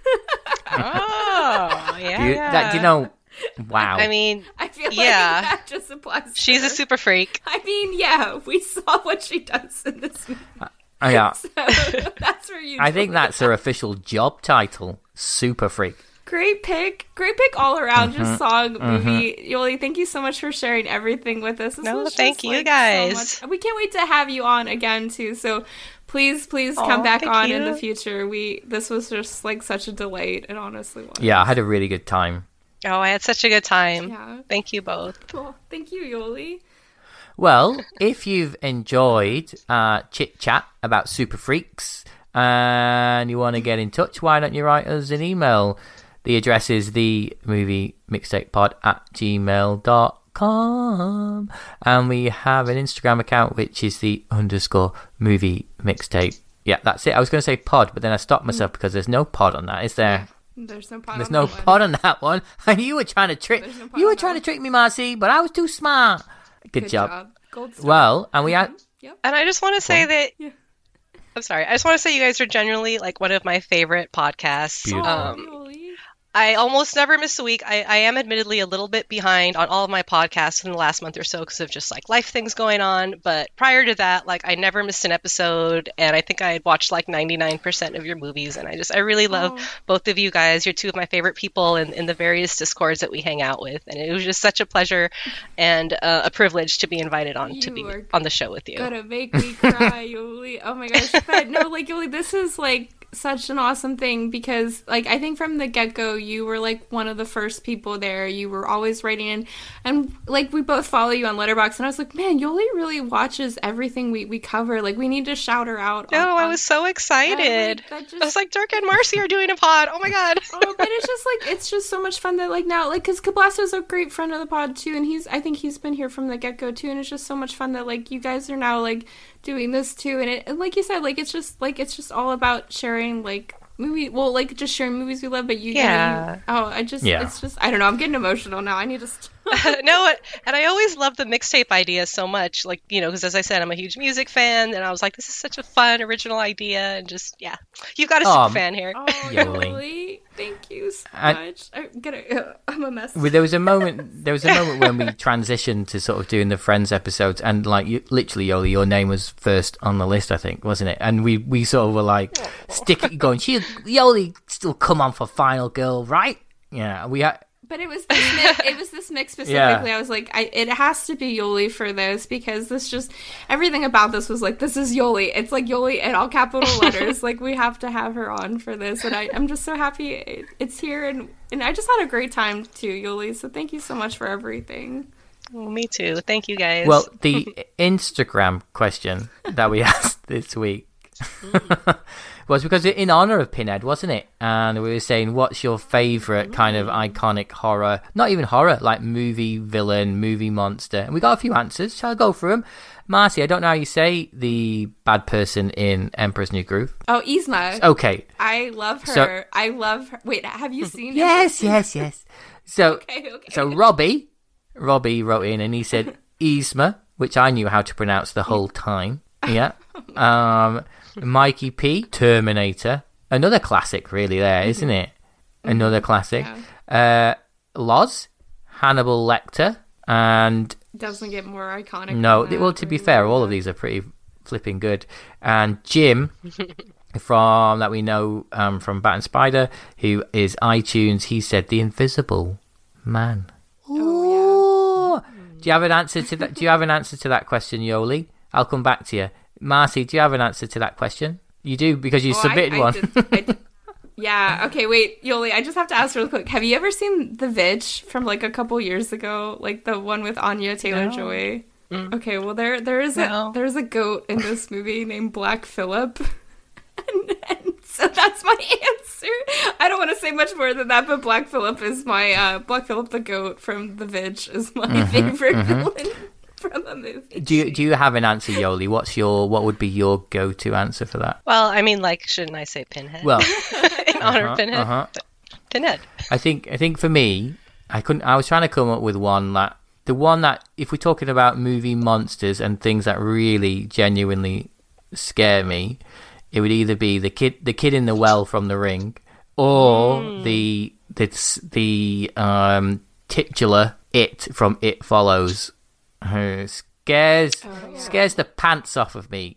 Oh, yeah. Do you know... Wow. I mean, I feel like that just applies to She's her. a super freak. I mean, yeah, we saw what she does in this movie. Yeah. So that's where you... I think that's her official job title, Super Freak. Great pick all around. Just song, movie. Yoli, thank you so much for sharing everything with us. Thank you guys. So we can't wait to have you on again too. So please come back on in the future. This was just like such a delight. It honestly was. Yeah, I had a really good time. Oh, I had such a good time. Yeah. Thank you both. Cool. Thank you, Yoli. Well, if you've enjoyed chit chat about Super Freaks and you want to get in touch, why don't you write us an email? The address is themoviemixtapepod@gmail.com, and we have an Instagram account which is the _movie mixtape. Yeah, that's it. I was going to say pod, but then I stopped myself because there's no pod on that, is there? There's no pod. There's no pod on that one. And you were trying to trick me, Marcy, but I was too smart. Good job. Gold star. Well, and we had... And I just want to say that... Yeah. I'm sorry. I just want to say you guys are genuinely like one of my favorite podcasts. Beautiful. I almost never miss a week. I am admittedly a little bit behind on all of my podcasts in the last month or so because of just like life things going on. But prior to that, like I never missed an episode, and I think I had watched like 99% of your movies. And I really love both of you guys. You're two of my favorite people in the various Discords that we hang out with, and it was just such a pleasure and a privilege to be invited on to be on the show with you. Gonna make me cry, Yoli. Oh my gosh! But no, like Yoli, this is like such an awesome thing because like I think from the get-go you were like one of the first people there. You were always writing in, and like we both follow you on Letterboxd, and I was like, man, Yoli really watches everything we cover. Like we need to shout her out. I was so excited. I was like, Dirk and Marcy are doing a pod. Oh my god. But it's just so much fun that like now like because Cablasto's a great friend of the pod too, and I think he's been here from the get-go too, and it's just so much fun that like you guys are now like doing this too, and like you said, like it's just all about sharing like just sharing movies we love, but it's just I don't know, I'm getting emotional now. I need to No, and I always loved the mixtape idea so much, like, you know, because as I said, I'm a huge music fan, and I was like, this is such a fun original idea, and just you've got a super fan here. Yoli, thank you so much. I'm a mess. There was a moment when we transitioned to sort of doing the Friends episodes, and like literally, Yoli, your name was first on the list, I think, wasn't it? And we sort of were like going, Yoli still come on for Final Girl, right? Yeah, we had. But it was this mix specifically. Yeah. I was like, it has to be Yoli for this because this just everything about this was like, this is Yoli. It's like Yoli in all capital letters. Like we have to have her on for this, and I'm just so happy it's here, and I just had a great time too, Yoli. So thank you so much for everything. Well, me too. Thank you guys. Well, the Instagram question that we asked this week was because in honor of Pinhead, wasn't it? And we were saying, what's your favorite kind of iconic horror, not even horror, like movie villain, movie monster? And we got a few answers. Shall I go through them? Marcy, I don't know how you say the bad person in Emperor's New Groove. Oh, Yzma. Okay. I love her. I love her. Wait, have you seen Yes. So, so Robbie wrote in and he said Yzma, which I knew how to pronounce the whole time. Yeah. Mikey P, Terminator, another classic really there, isn't it? Another classic. Yeah. Loz, Hannibal Lecter, and doesn't get more iconic. No, well, to be fair, all of these are pretty flipping good. And Jim from that we know from Bat and Spider, who is iTunes, he said The Invisible Man. Oh, yeah. Do you have an answer to that? Do you have an answer to that question, Yoli? I'll come back to you. Marcy, do you have an answer to that question? You do, because you submitted one. Yeah, okay, wait, Yoli, I just have to ask real quick. Have you ever seen The Vitch from like a couple years ago? Like the one with Anya Taylor-Joy? No. Okay, well there's a goat in this movie named Black Phillip. and so that's my answer. I don't want to say much more than that, but Black Phillip is my Black Phillip the goat from The Vitch is my favorite villain from a movie. Do you have an answer, Yoli? What would be your go-to answer for that? Well, I mean, like, shouldn't I say Pinhead? Well, in honor of Pinhead. Pinhead. I think for me, I was trying to come up with the one that if we're talking about movie monsters and things that really genuinely scare me, it would either be the kid in the well from The Ring, or the titular It from It Follows. Scares the pants off of me.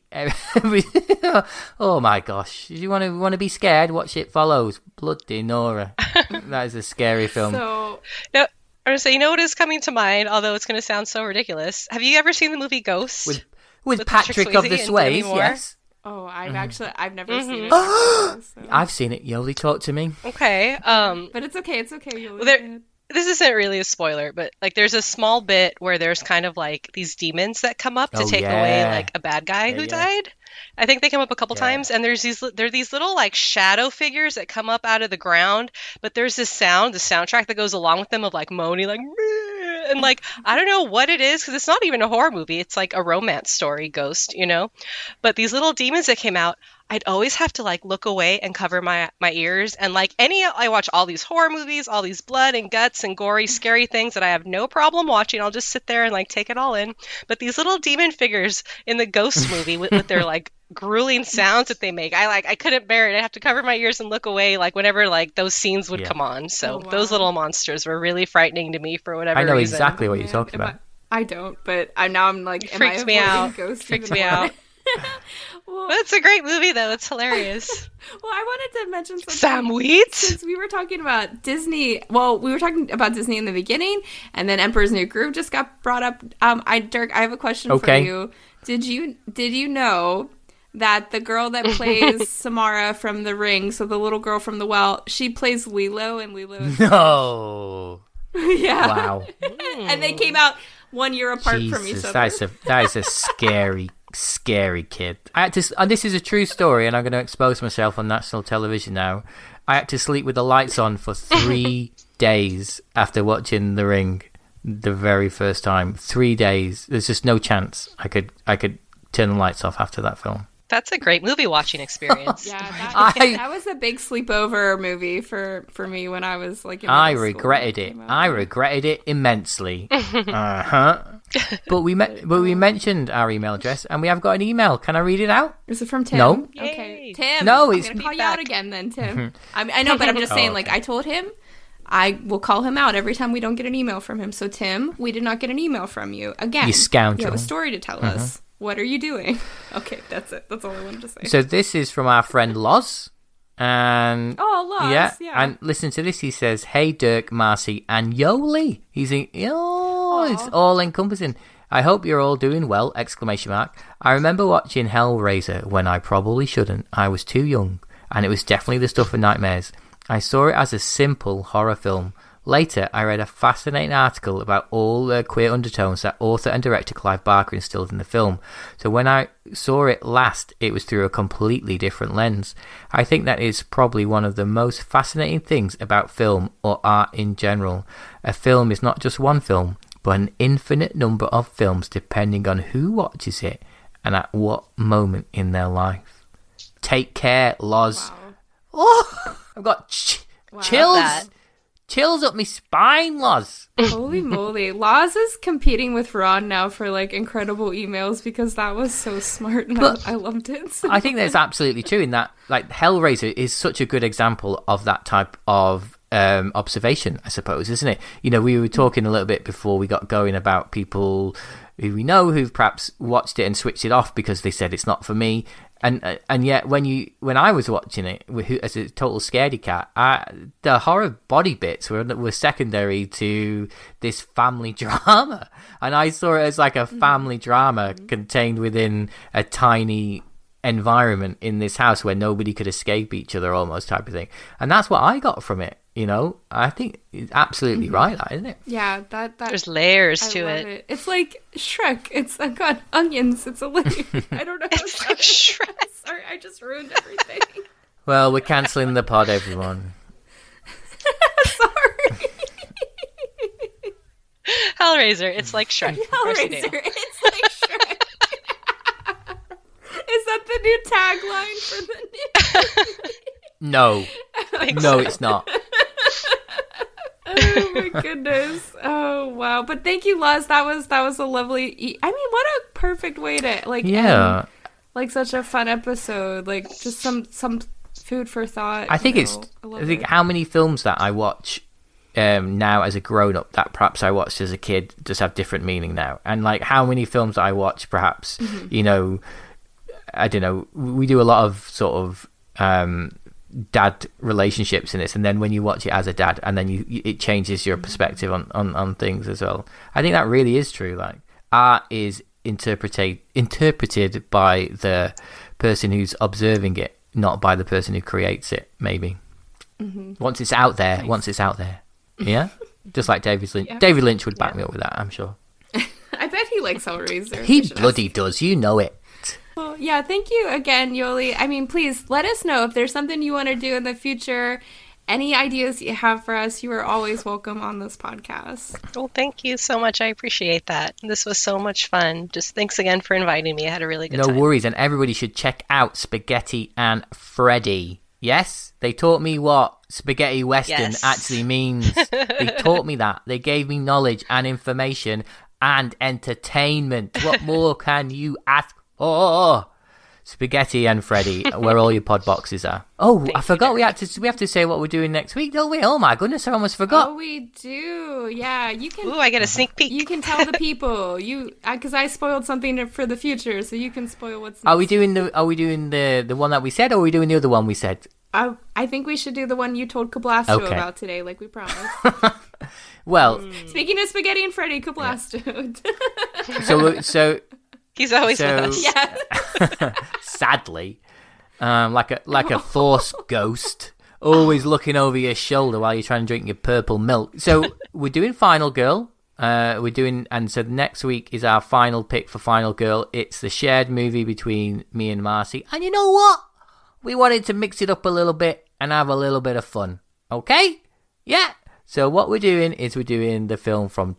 Oh my gosh! You want to be scared? Watch It Follows. Bloody Nora. That is a scary film. So no, I was saying, you know what is coming to mind? Although it's going to sound so ridiculous. Have you ever seen the movie Ghost with Patrick of the Swayze? Yes. Oh, I've never seen it. So. I've seen it. Yoli, talk to me. Okay. But it's okay. It's okay. Yoli. This isn't really a spoiler, but like there's a small bit where there's kind of like these demons that come up to take away like a bad guy who died. I think they come up a couple times, and there are these little like shadow figures that come up out of the ground, but there's this soundtrack that goes along with them of like moaning like and like I don't know what it is because it's not even a horror movie. It's like a romance story, Ghost, you know. But these little demons that came out, I'd always have to like look away and cover my ears. And like I watch all these horror movies, all these blood and guts and gory, scary things that I have no problem watching. I'll just sit there and like take it all in. But these little demon figures in the Ghost movie with their like grueling sounds that they make, I couldn't bear it. I have to cover my ears and look away like whenever like those scenes would come on. So those little monsters were really frightening to me for whatever reason. I know exactly what you're talking about. I don't, but I'm like, freaks me out. Freaks me out. Well, it's a great movie, though. It's hilarious. Well, I wanted to mention something. Sam Wheat? Since we were talking about Disney, we were talking about Disney in the beginning, and then Emperor's New Groove just got brought up. Dirk, I have a question for you. Did you know that the girl that plays Samara from The Ring, so the little girl from the well, she plays Lilo, and Lilo is... No! Yeah. Wow. And they came out 1 year apart from each other. That is a scary kid. And this is a true story, and I'm going to expose myself on national television now. I had to sleep with the lights on for 3 days after watching The Ring the very first time. 3 days. There's just no chance I could turn the lights off after that film. That's a great movie watching experience. Yeah, that was a big sleepover movie for me when I was like in I regretted it. I regretted it immensely. But we mentioned our email address, and we have got an email. Can I read it out? Is it from Tim? No. Yay. Okay, Tim. No, I'm gonna call you out again, then, Tim. I know, but I'm just saying. Like I told him, I will call him out every time we don't get an email from him. So Tim, we did not get an email from you again. You scoundrel. You have a story to tell us. What are you doing? Okay, that's it. That's all I wanted to say. So this is from our friend Loz. And Loz, yeah. And listen to this. He says, "Hey Dirk, Marcy, and Yoli." It's all encompassing. "I hope you're all doing well! ! I remember watching Hellraiser when I probably shouldn't. I was too young, and it was definitely the stuff of nightmares. I saw it as a simple horror film. Later, I read a fascinating article about all the queer undertones that author and director Clive Barker instilled in the film. So when I saw it last, it was through a completely different lens. I think that is probably one of the most fascinating things about film or art in general. A film is not just one film, but an infinite number of films depending on who watches it and at what moment in their life. Take care, Loz." Wow. Oh, I've got chills. Chills up my spine, Loz. Holy moly. Loz is competing with Ron now for like incredible emails because that was so smart and I loved it. So I think that's absolutely true in that like Hellraiser is such a good example of that type of observation, I suppose, isn't it? You know, we were talking a little bit before we got going about people who we know who've perhaps watched it and switched it off because they said it's not for me. And yet when I was watching it as a total scaredy cat, the horror body bits were secondary to this family drama, and I saw it as like a family drama contained within a tiny environment in this house where nobody could escape each other, almost, type of thing. And that's what I got from it. I think it's absolutely right, isn't it? Yeah, that there's layers to it. It's like Shrek. It's got onions. It's a layer. I don't know. It's like Shrek. Sorry, I just ruined everything. Well, we're cancelling the pod, everyone. Sorry. Hellraiser. It's like Shrek. Hellraiser. It's like Shrek. Is that the new tagline for the new? No. No, it's not. Oh my goodness. Oh wow. But thank you, Luz. That was a lovely what a perfect way to end, like such a fun episode. Like just some food for thought. I think how many films that I watch now as a grown up that perhaps I watched as a kid just have different meaning now. And like how many films I watch perhaps, I don't know, we do a lot of sort of dad relationships in this, and then when you watch it as a dad, and then it changes your perspective on things as well. I think that really is true. Like art is interpreted by the person who's observing it, not by the person who creates it, maybe. Once it's out there, yeah, just like David Lynch. David Lynch would back me up with that, I'm sure. I bet he likes Hellraiser. He bloody does, you know it. Well, yeah, thank you again, Yoli. I mean, please let us know if there's something you want to do in the future. Any ideas you have for us, you are always welcome on this podcast. Well, thank you so much. I appreciate that. This was so much fun. Just thanks again for inviting me. I had a really good time. No worries, and everybody should check out Spaghetti and Freddy. Yes, they taught me what spaghetti western actually means. They taught me that. They gave me knowledge and information and entertainment. What more can you ask? Oh, Spaghetti and Freddy, where all your pod boxes are. Oh, I forgot we have to say what we're doing next week, don't we? Oh my goodness, I almost forgot. Oh, we do. Yeah, you can. Ooh, I get a sneak peek. You can tell the people because I spoiled something for the future, so you can spoil what's next. Are we doing the one that we said, or are we doing the other one we said? I think we should do the one you told Kablasto about today, like we promised. Well, speaking of Spaghetti and Freddy, Kablasto. Yeah. So. He's always with us. Yeah. Sadly, like a force ghost, always looking over your shoulder while you're trying to drink your purple milk. So we're doing Final Girl. And so next week is our final pick for Final Girl. It's the shared movie between me and Marcy. And you know what? We wanted to mix it up a little bit and have a little bit of fun. Okay? Yeah. So what we're doing is we're doing the film from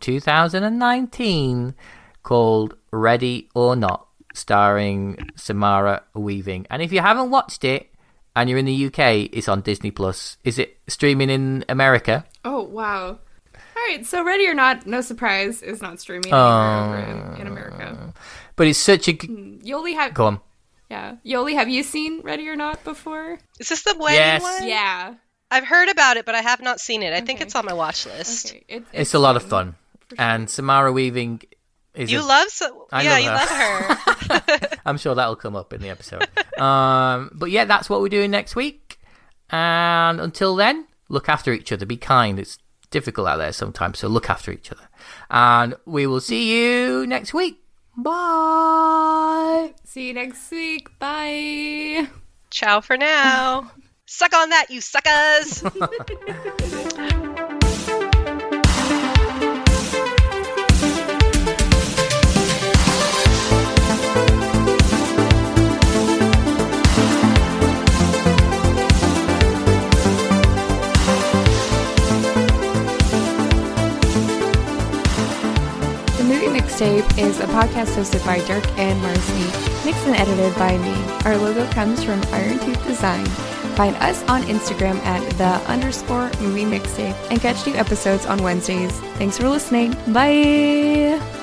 2019 called Ready or Not, starring Samara Weaving. And if you haven't watched it and you're in the UK, it's on Disney Plus. Is it streaming in America? Oh, wow. All right, so Ready or Not, no surprise, is not streaming anywhere over in America. But it's such a... Go on. Yeah. Yoli, have you seen Ready or Not before? Is this the wedding one? Yeah. I've heard about it, but I have not seen it. I think it's on my watch list. Okay. It's a lot of fun. Sure. And Samara Weaving is... You love her. I'm sure that'll come up in the episode. But yeah, that's what we're doing next week. And until then, look after each other. Be kind. It's difficult out there sometimes, so look after each other. And we will see you next week. Bye. See you next week. Bye. Ciao for now. Suck on that, you suckers. Mixtape is a podcast hosted by Dirk and Marcy, mixed and edited by me. Our logo comes from Iron Tooth Design. Find us on Instagram at @_movie mixtape and catch new episodes on Wednesdays. Thanks for listening. Bye!